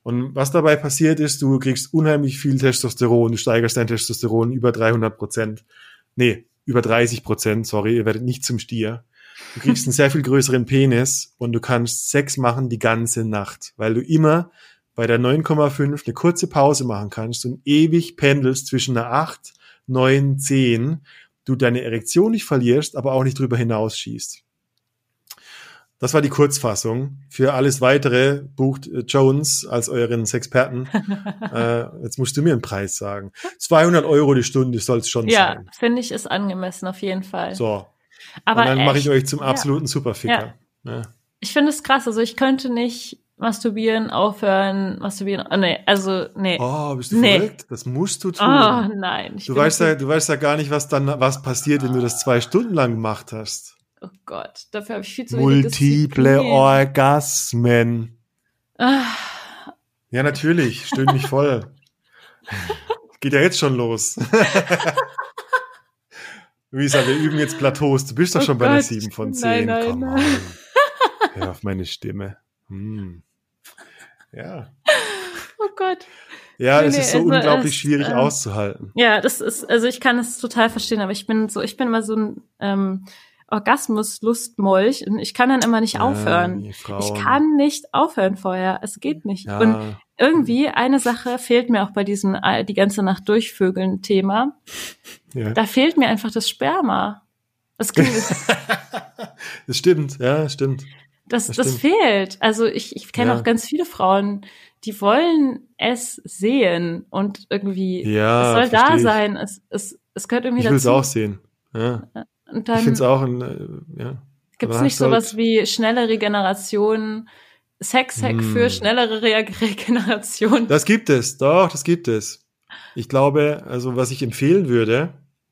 Und was dabei passiert ist, du kriegst unheimlich viel Testosteron, du steigerst dein Testosteron über dreihundert Prozent. Nee, über dreißig Prozent, sorry, ihr werdet nicht zum Stier. Du kriegst einen sehr viel größeren Penis und du kannst Sex machen die ganze Nacht, weil du immer bei der neun Komma fünf eine kurze Pause machen kannst und ewig pendelst zwischen einer acht, neun, zehn, du deine Erektion nicht verlierst, aber auch nicht drüber hinausschießt. Das war die Kurzfassung. Für alles Weitere bucht Jones als euren Sexperten. äh, jetzt musst du mir einen Preis sagen. zweihundert Euro die Stunde soll es schon Ja, sein. Ja, finde ich, ist angemessen auf jeden Fall. So. Aber und dann mache ich echt, euch zum absoluten ja. Superficker. Ja. Ja. Ich finde es krass. Also ich könnte nicht masturbieren, aufhören, masturbieren. Oh, nee, also nee. Oh, bist du nee. verrückt? Das musst du tun. Oh nein. Ich Du bin weißt so- ja, du weißt ja gar nicht, was dann was passiert, wenn du das zwei Stunden lang gemacht hast. Oh Gott, dafür habe ich viel zu wenig Multiple Disziplin. Orgasmen. Ah, Ja, natürlich. Stöhn mich voll. Geht ja jetzt schon los. Luisa, wir üben jetzt Plateaus. Du bist doch Oh schon bei der Gott. sieben von Nein, zehn. nein, Komm nein. on. Hör auf meine Stimme. Hm. Ja. oh Gott. Ja, Nee, es nee, ist so also unglaublich es, schwierig ähm, auszuhalten. Ja, das ist, also ich kann es total verstehen, aber ich bin so, ich bin immer so ein ähm, Orgasmus-Lustmolch und ich kann dann immer nicht aufhören. Ja, ihr Ich Frauen. kann nicht aufhören vorher. Es geht nicht. Ja. Und irgendwie eine Sache fehlt mir auch bei diesem äh, die ganze Nacht durchvögeln Thema. Ja. Da fehlt mir einfach das Sperma. Das, klingt, Das stimmt, ja, stimmt. das, Das das stimmt. fehlt. Also ich, ich kenne Ja. auch ganz viele Frauen, die wollen es sehen und irgendwie, Ja, es soll da versteh ich. sein. Es, es, es gehört irgendwie Ich will es dazu. auch sehen. Ja. Und Ich dann finde es auch ein, äh, ja. gibt es Aber nicht hast du halt- sowas wie schnelle Regeneration, Sex-Hack Hm. für schnellere Re Regeneration. Das gibt es, doch, das gibt es. Ich glaube, also was ich empfehlen würde,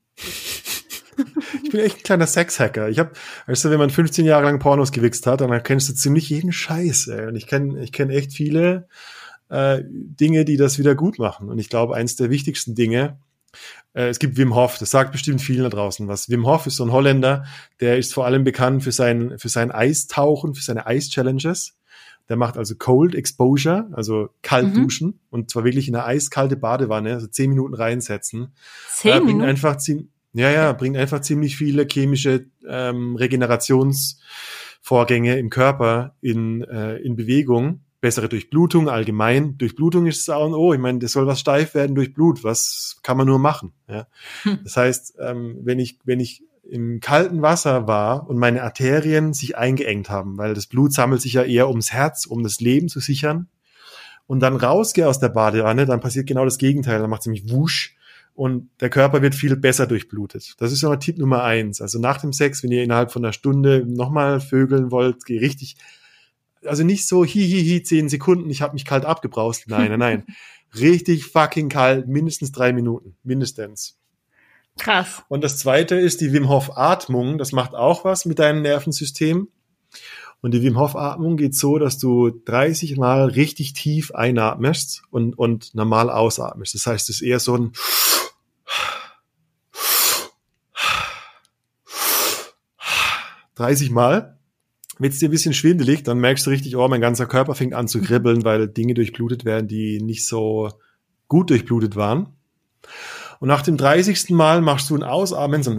ich bin echt ein kleiner Sexhacker. Ich habe, weißt du, wenn man fünfzehn Jahre lang Pornos gewichst hat, dann erkennst du ziemlich jeden Scheiß, ey. Und ich kenne ich kenn echt viele äh, Dinge, die das wieder gut machen. Und ich glaube, eins der wichtigsten Dinge, äh, es gibt Wim Hof, das sagt bestimmt vielen da draußen was. Wim Hof ist so ein Holländer, der ist vor allem bekannt für sein, für sein Eistauchen, für seine Eis-Challenges. Der macht also Cold Exposure, also kalt Mhm. duschen und zwar wirklich in eine eiskalte Badewanne, also zehn Minuten reinsetzen. Zehn Äh, bringt Minuten? einfach ziem- ja, ja, bringt einfach ziemlich viele chemische ähm, Regenerationsvorgänge im Körper in, äh, in Bewegung. Bessere Durchblutung allgemein. Durchblutung ist das A und O. Ich meine, das soll was steif werden durch Blut. Was kann man nur machen? Ja? Hm. Das heißt, ähm, wenn ich, wenn ich im kalten Wasser war und meine Arterien sich eingeengt haben, weil das Blut sammelt sich ja eher ums Herz, um das Leben zu sichern, und dann rausgehe aus der Badewanne, dann passiert genau das Gegenteil. Dann macht es nämlich wusch und der Körper wird viel besser durchblutet. Das ist schon mal Tipp Nummer eins. Also nach dem Sex, wenn ihr innerhalb von einer Stunde nochmal vögeln wollt, geh richtig, also nicht so hi, hi, hi, zehn Sekunden, ich habe mich kalt abgebraust. Nein, nein, nein. Richtig fucking kalt, mindestens drei Minuten, mindestens. Krass. Und das zweite ist die Wim Hof Atmung. Das macht auch was mit deinem Nervensystem. Und die Wim Hof Atmung geht so, dass du dreißig Mal richtig tief einatmest und, und normal ausatmest. Das heißt, es ist eher so ein dreißig Mal. Wenn es dir ein bisschen schwindelig, dann merkst du richtig, oh, mein ganzer Körper fängt an zu kribbeln, weil Dinge durchblutet werden, die nicht so gut durchblutet waren. Und nach dem dreißigsten Mal machst du ein Ausatmen, so ein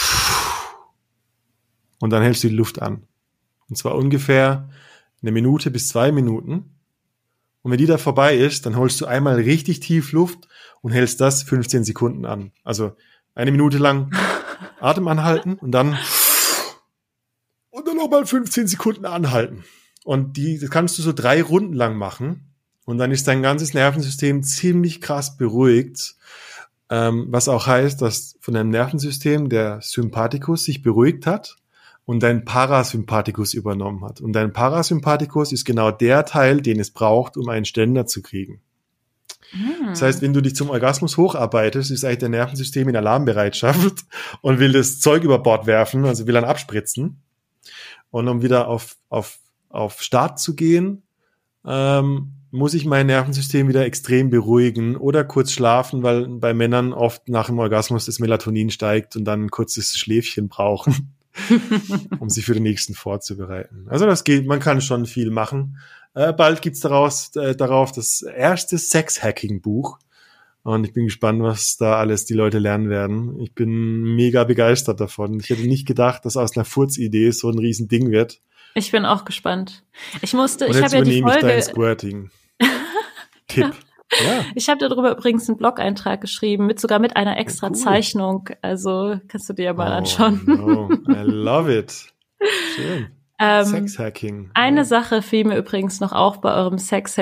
und dann hältst du die Luft an. Und zwar ungefähr eine Minute bis zwei Minuten. Und wenn die da vorbei ist, dann holst du einmal richtig tief Luft und hältst das fünfzehn Sekunden an. Also eine Minute lang Atem anhalten und dann und dann nochmal fünfzehn Sekunden anhalten. Und die das kannst du so drei Runden lang machen. Und dann ist dein ganzes Nervensystem ziemlich krass beruhigt. Ähm, was auch heißt, dass von deinem Nervensystem der Sympathikus sich beruhigt hat und dein Parasympathikus übernommen hat. Und dein Parasympathikus ist genau der Teil, den es braucht, um einen Ständer zu kriegen. Hm. Das heißt, wenn du dich zum Orgasmus hocharbeitest, ist eigentlich dein Nervensystem in Alarmbereitschaft und will das Zeug über Bord werfen, also will dann abspritzen. Und um wieder auf, auf, auf Start zu gehen, ähm, muss ich mein Nervensystem wieder extrem beruhigen oder kurz schlafen, weil bei Männern oft nach dem Orgasmus das Melatonin steigt und dann ein kurzes Schläfchen brauchen, um sich für den nächsten vorzubereiten. Also das geht, man kann schon viel machen. Äh, bald gibt's daraus, äh, darauf das erste Sex-Hacking-Buch. Und ich bin gespannt, was da alles die Leute lernen werden. Ich bin mega begeistert davon. Ich hätte nicht gedacht, dass aus einer Furzidee so ein riesen Ding wird. Ich bin auch gespannt. Ich musste, Und ich jetzt habe ja die übernehme ich Folge. deinen Squirting-Tipp. Ja. Ich habe darüber übrigens einen Blog-Eintrag geschrieben, mit sogar mit einer extra cool. Zeichnung. Also kannst du dir ja mal Oh, anschauen. no. I love it. Schön. Ähm, Sex-Hacking. Eine Ja. Sache fiel mir übrigens noch auf bei eurem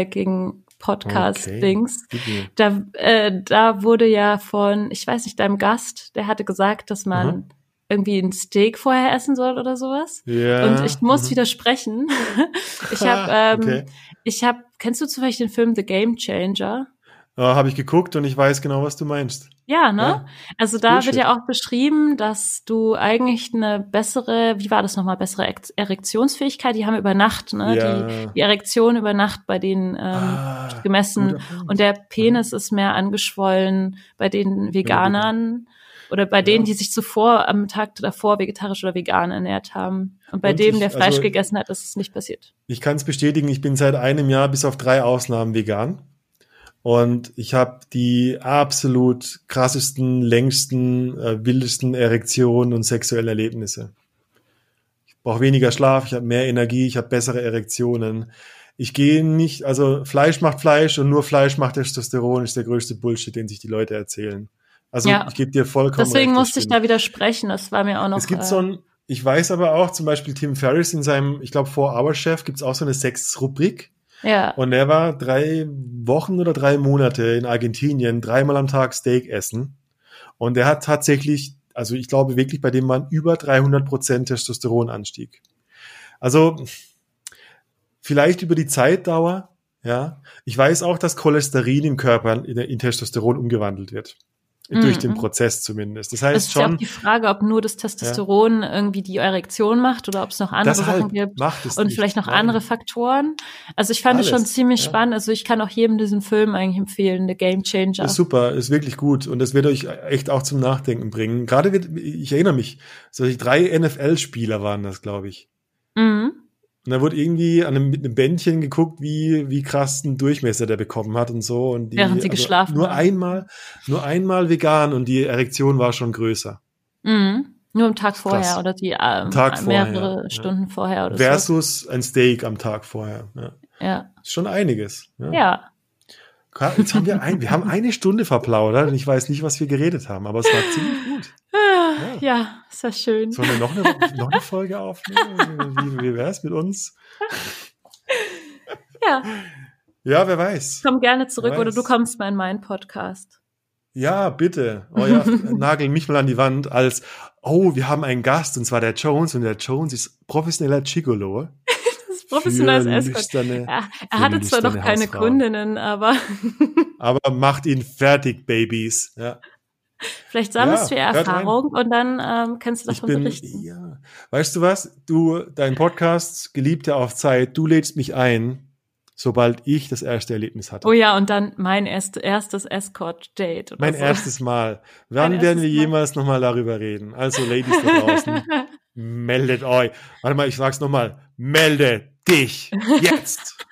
Sex-Hacking-Podcast-Dings. Okay. Gib mir. Da, äh, da wurde ja von, ich weiß nicht, deinem Gast, der hatte gesagt, dass man Mhm. irgendwie ein Steak vorher essen soll oder sowas. Ja. Und ich muss Mhm. widersprechen. Ich habe, ähm, Okay. ich habe, kennst du zufällig den Film The Game Changer? Ja, habe ich geguckt und ich weiß genau, was du meinst. Ja, ne? Ja. Also da Bullshit. wird ja auch beschrieben, dass du eigentlich eine bessere, wie war das nochmal, bessere Ex- Erektionsfähigkeit, die haben über Nacht, ne? Ja. Die, die Erektion über Nacht bei denen ähm, Ah, gemessen. guter Punkt. Und der Penis ist mehr angeschwollen bei den Veganern oder bei denen, Ja. die sich zuvor am Tag davor vegetarisch oder vegan ernährt haben. Und bei Und dem, ich- der Fleisch also- gegessen hat, ist es nicht passiert. Ich kann es bestätigen, ich bin seit einem Jahr bis auf drei Ausnahmen vegan. Und ich habe die absolut krassesten, längsten, äh, wildesten Erektionen und sexuellen Erlebnisse. Ich brauche weniger Schlaf, ich habe mehr Energie, ich habe bessere Erektionen. Ich gehe nicht, also Fleisch macht Fleisch und nur Fleisch macht Testosteron, ist der größte Bullshit, den sich die Leute erzählen. Also Ja. ich gebe dir vollkommen Deswegen recht. das musste ich stimmt. da widersprechen. Das war mir auch noch. Es gibt äh, so ein, ich weiß aber auch, zum Beispiel Tim Ferriss in seinem, ich glaube, Four-Hour-Chef gibt es auch so eine Sex-Rubrik. ja. Und er war drei Wochen oder drei Monate in Argentinien, dreimal am Tag Steak essen. Und er hat tatsächlich, also ich glaube wirklich, bei dem waren über dreihundert Prozent Testosteronanstieg. Also vielleicht über die Zeitdauer, ja. Ich weiß auch, dass Cholesterin im Körper in, in Testosteron umgewandelt wird. Durch den Mhm. Prozess zumindest. Das Es heißt ist ja auch schon, die Frage, ob nur das Testosteron irgendwie die Erektion macht oder ob es noch andere deshalb Sachen gibt macht es und nicht. vielleicht noch Nein. andere Faktoren. Also ich fand es schon Alles, ziemlich ja. spannend. Also ich kann auch jedem diesen Film eigentlich empfehlen, The Game Changer. Ist super, ist wirklich gut und das wird euch echt auch zum Nachdenken bringen. Gerade wird, ich erinnere mich, solche drei N F L-Spieler waren das, glaube ich. Mhm. Und da wurde irgendwie an einem, mit einem Bändchen geguckt, wie, wie krass einen Durchmesser der bekommen hat und so. Und die, Während sie geschlafen nur haben. einmal, nur einmal vegan und die Erektion war schon größer. Mhm. Nur am Tag vorher Krass. oder die ähm, Tag vorher, mehrere ja. Stunden vorher oder Versus ein Steak am Tag vorher. Ja. so. Ja. Ist schon einiges. Ja. Ja. Jetzt haben wir ein, wir haben eine Stunde verplaudert und ich weiß nicht, was wir geredet haben, aber es war ziemlich gut. Ah, ja, ist ja schön. Sollen wir noch eine, noch eine Folge aufnehmen? Wie, wie wär's mit uns? Ja, Ja, wer weiß. komm gerne zurück Wer oder weiß. du kommst mal in meinen Podcast. Ja, bitte. Oh ja, nagel mich mal an die Wand als, oh, wir haben einen Gast und zwar der Jones und der Jones ist professioneller Gigolo. Das ist professionelles Für Escort. lüsterne- Ja, für er hatte zwar noch lüsterne keine Hausfrauen. Kundinnen, aber Aber macht ihn fertig, Babys. Ja. vielleicht sammelst Ja, du ja hört rein. Erfahrung und dann ähm, kannst du Ich davon bin, berichten. ja. Weißt du was? Du, dein Podcast, Geliebte auf Zeit, du lädst mich ein, sobald ich das erste Erlebnis hatte. Oh ja, und dann mein erst, erstes Escort-Date. oder Mein so. erstes Mal. Wann Mein werden wir erstes Mal. jemals nochmal darüber reden? Also, Ladies da draußen, meldet euch. Warte mal, ich sag's nochmal. Melde dich jetzt.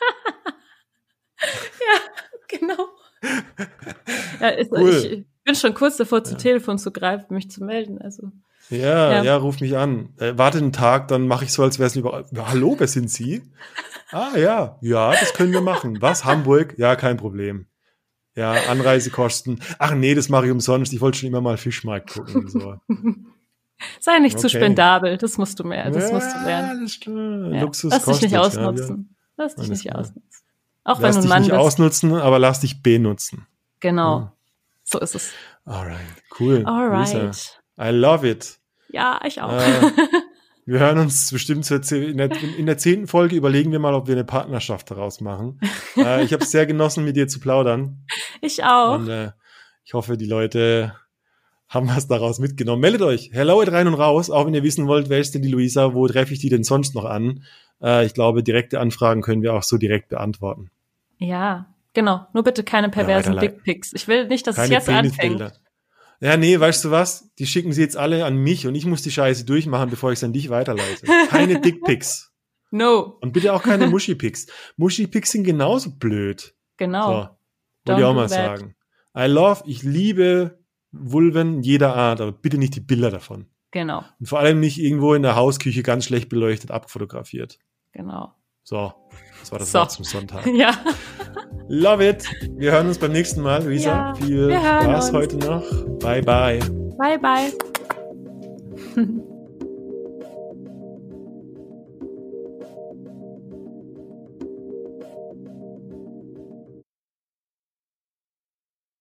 Genau. Ja, ist, Cool. Ich bin schon kurz davor, zum Telefon zu greifen, mich zu melden. Also Ja, Ja. ja, ruf mich an. Äh, warte einen Tag, dann mache ich so, als wäre es überall. Ja, hallo, wer sind Sie? Ah, ja, ja, das können wir machen. Was, Hamburg? Ja, kein Problem. Ja, Anreisekosten. Ach nee, das mache ich umsonst. Ich wollte schon immer mal Fischmarkt gucken. So. sei nicht zu Okay. spendabel, das musst du mehr, das ja, musst du lernen. alles klar. Ja. Luxus Lass dich kostet. nicht ja, ausnutzen. Lass dich Alles nicht klar. ausnutzen. Auch Lass wenn du ein dich Mann nicht bist. ausnutzen, aber lass dich benutzen. Genau. Ja. So ist es. Alright, cool. Alright. Luisa, I love it. Ja, ich auch. Äh, wir hören uns bestimmt zur ze- in der, in der zehnten Folge überlegen wir mal, ob wir eine Partnerschaft daraus machen. äh, ich habe es sehr genossen, mit dir zu plaudern. Ich auch. Und äh, ich hoffe, die Leute haben was daraus mitgenommen. Meldet euch. Hello at rein und raus, auch wenn ihr wissen wollt, wer ist denn die Luisa, wo treffe ich die denn sonst noch an? Äh, ich glaube, direkte Anfragen können wir auch so direkt beantworten. Ja, genau. Nur bitte keine perversen weiterleiten. Dickpics. Ich will nicht, dass es Keine jetzt anfängt. Penisbilder. Ja, nee, weißt du was? Die schicken sie jetzt alle an mich und ich muss die Scheiße durchmachen, bevor ich es an dich weiterleite. Keine Dickpics. No. Und bitte auch keine Muschi-Pics. Muschi-Pics sind genauso blöd. Genau. So, wollte ich auch Don't mal do that. sagen. I love, ich liebe Vulven jeder Art, aber bitte nicht die Bilder davon. Genau, Und vor allem nicht irgendwo in der Hausküche ganz schlecht beleuchtet abfotografiert. genau. So, das war das So. Wort zum Sonntag. Ja. Love it. Wir hören uns beim nächsten Mal, Luisa. Ja, Viel wir hören Spaß uns. heute noch. Bye, bye. Bye, bye.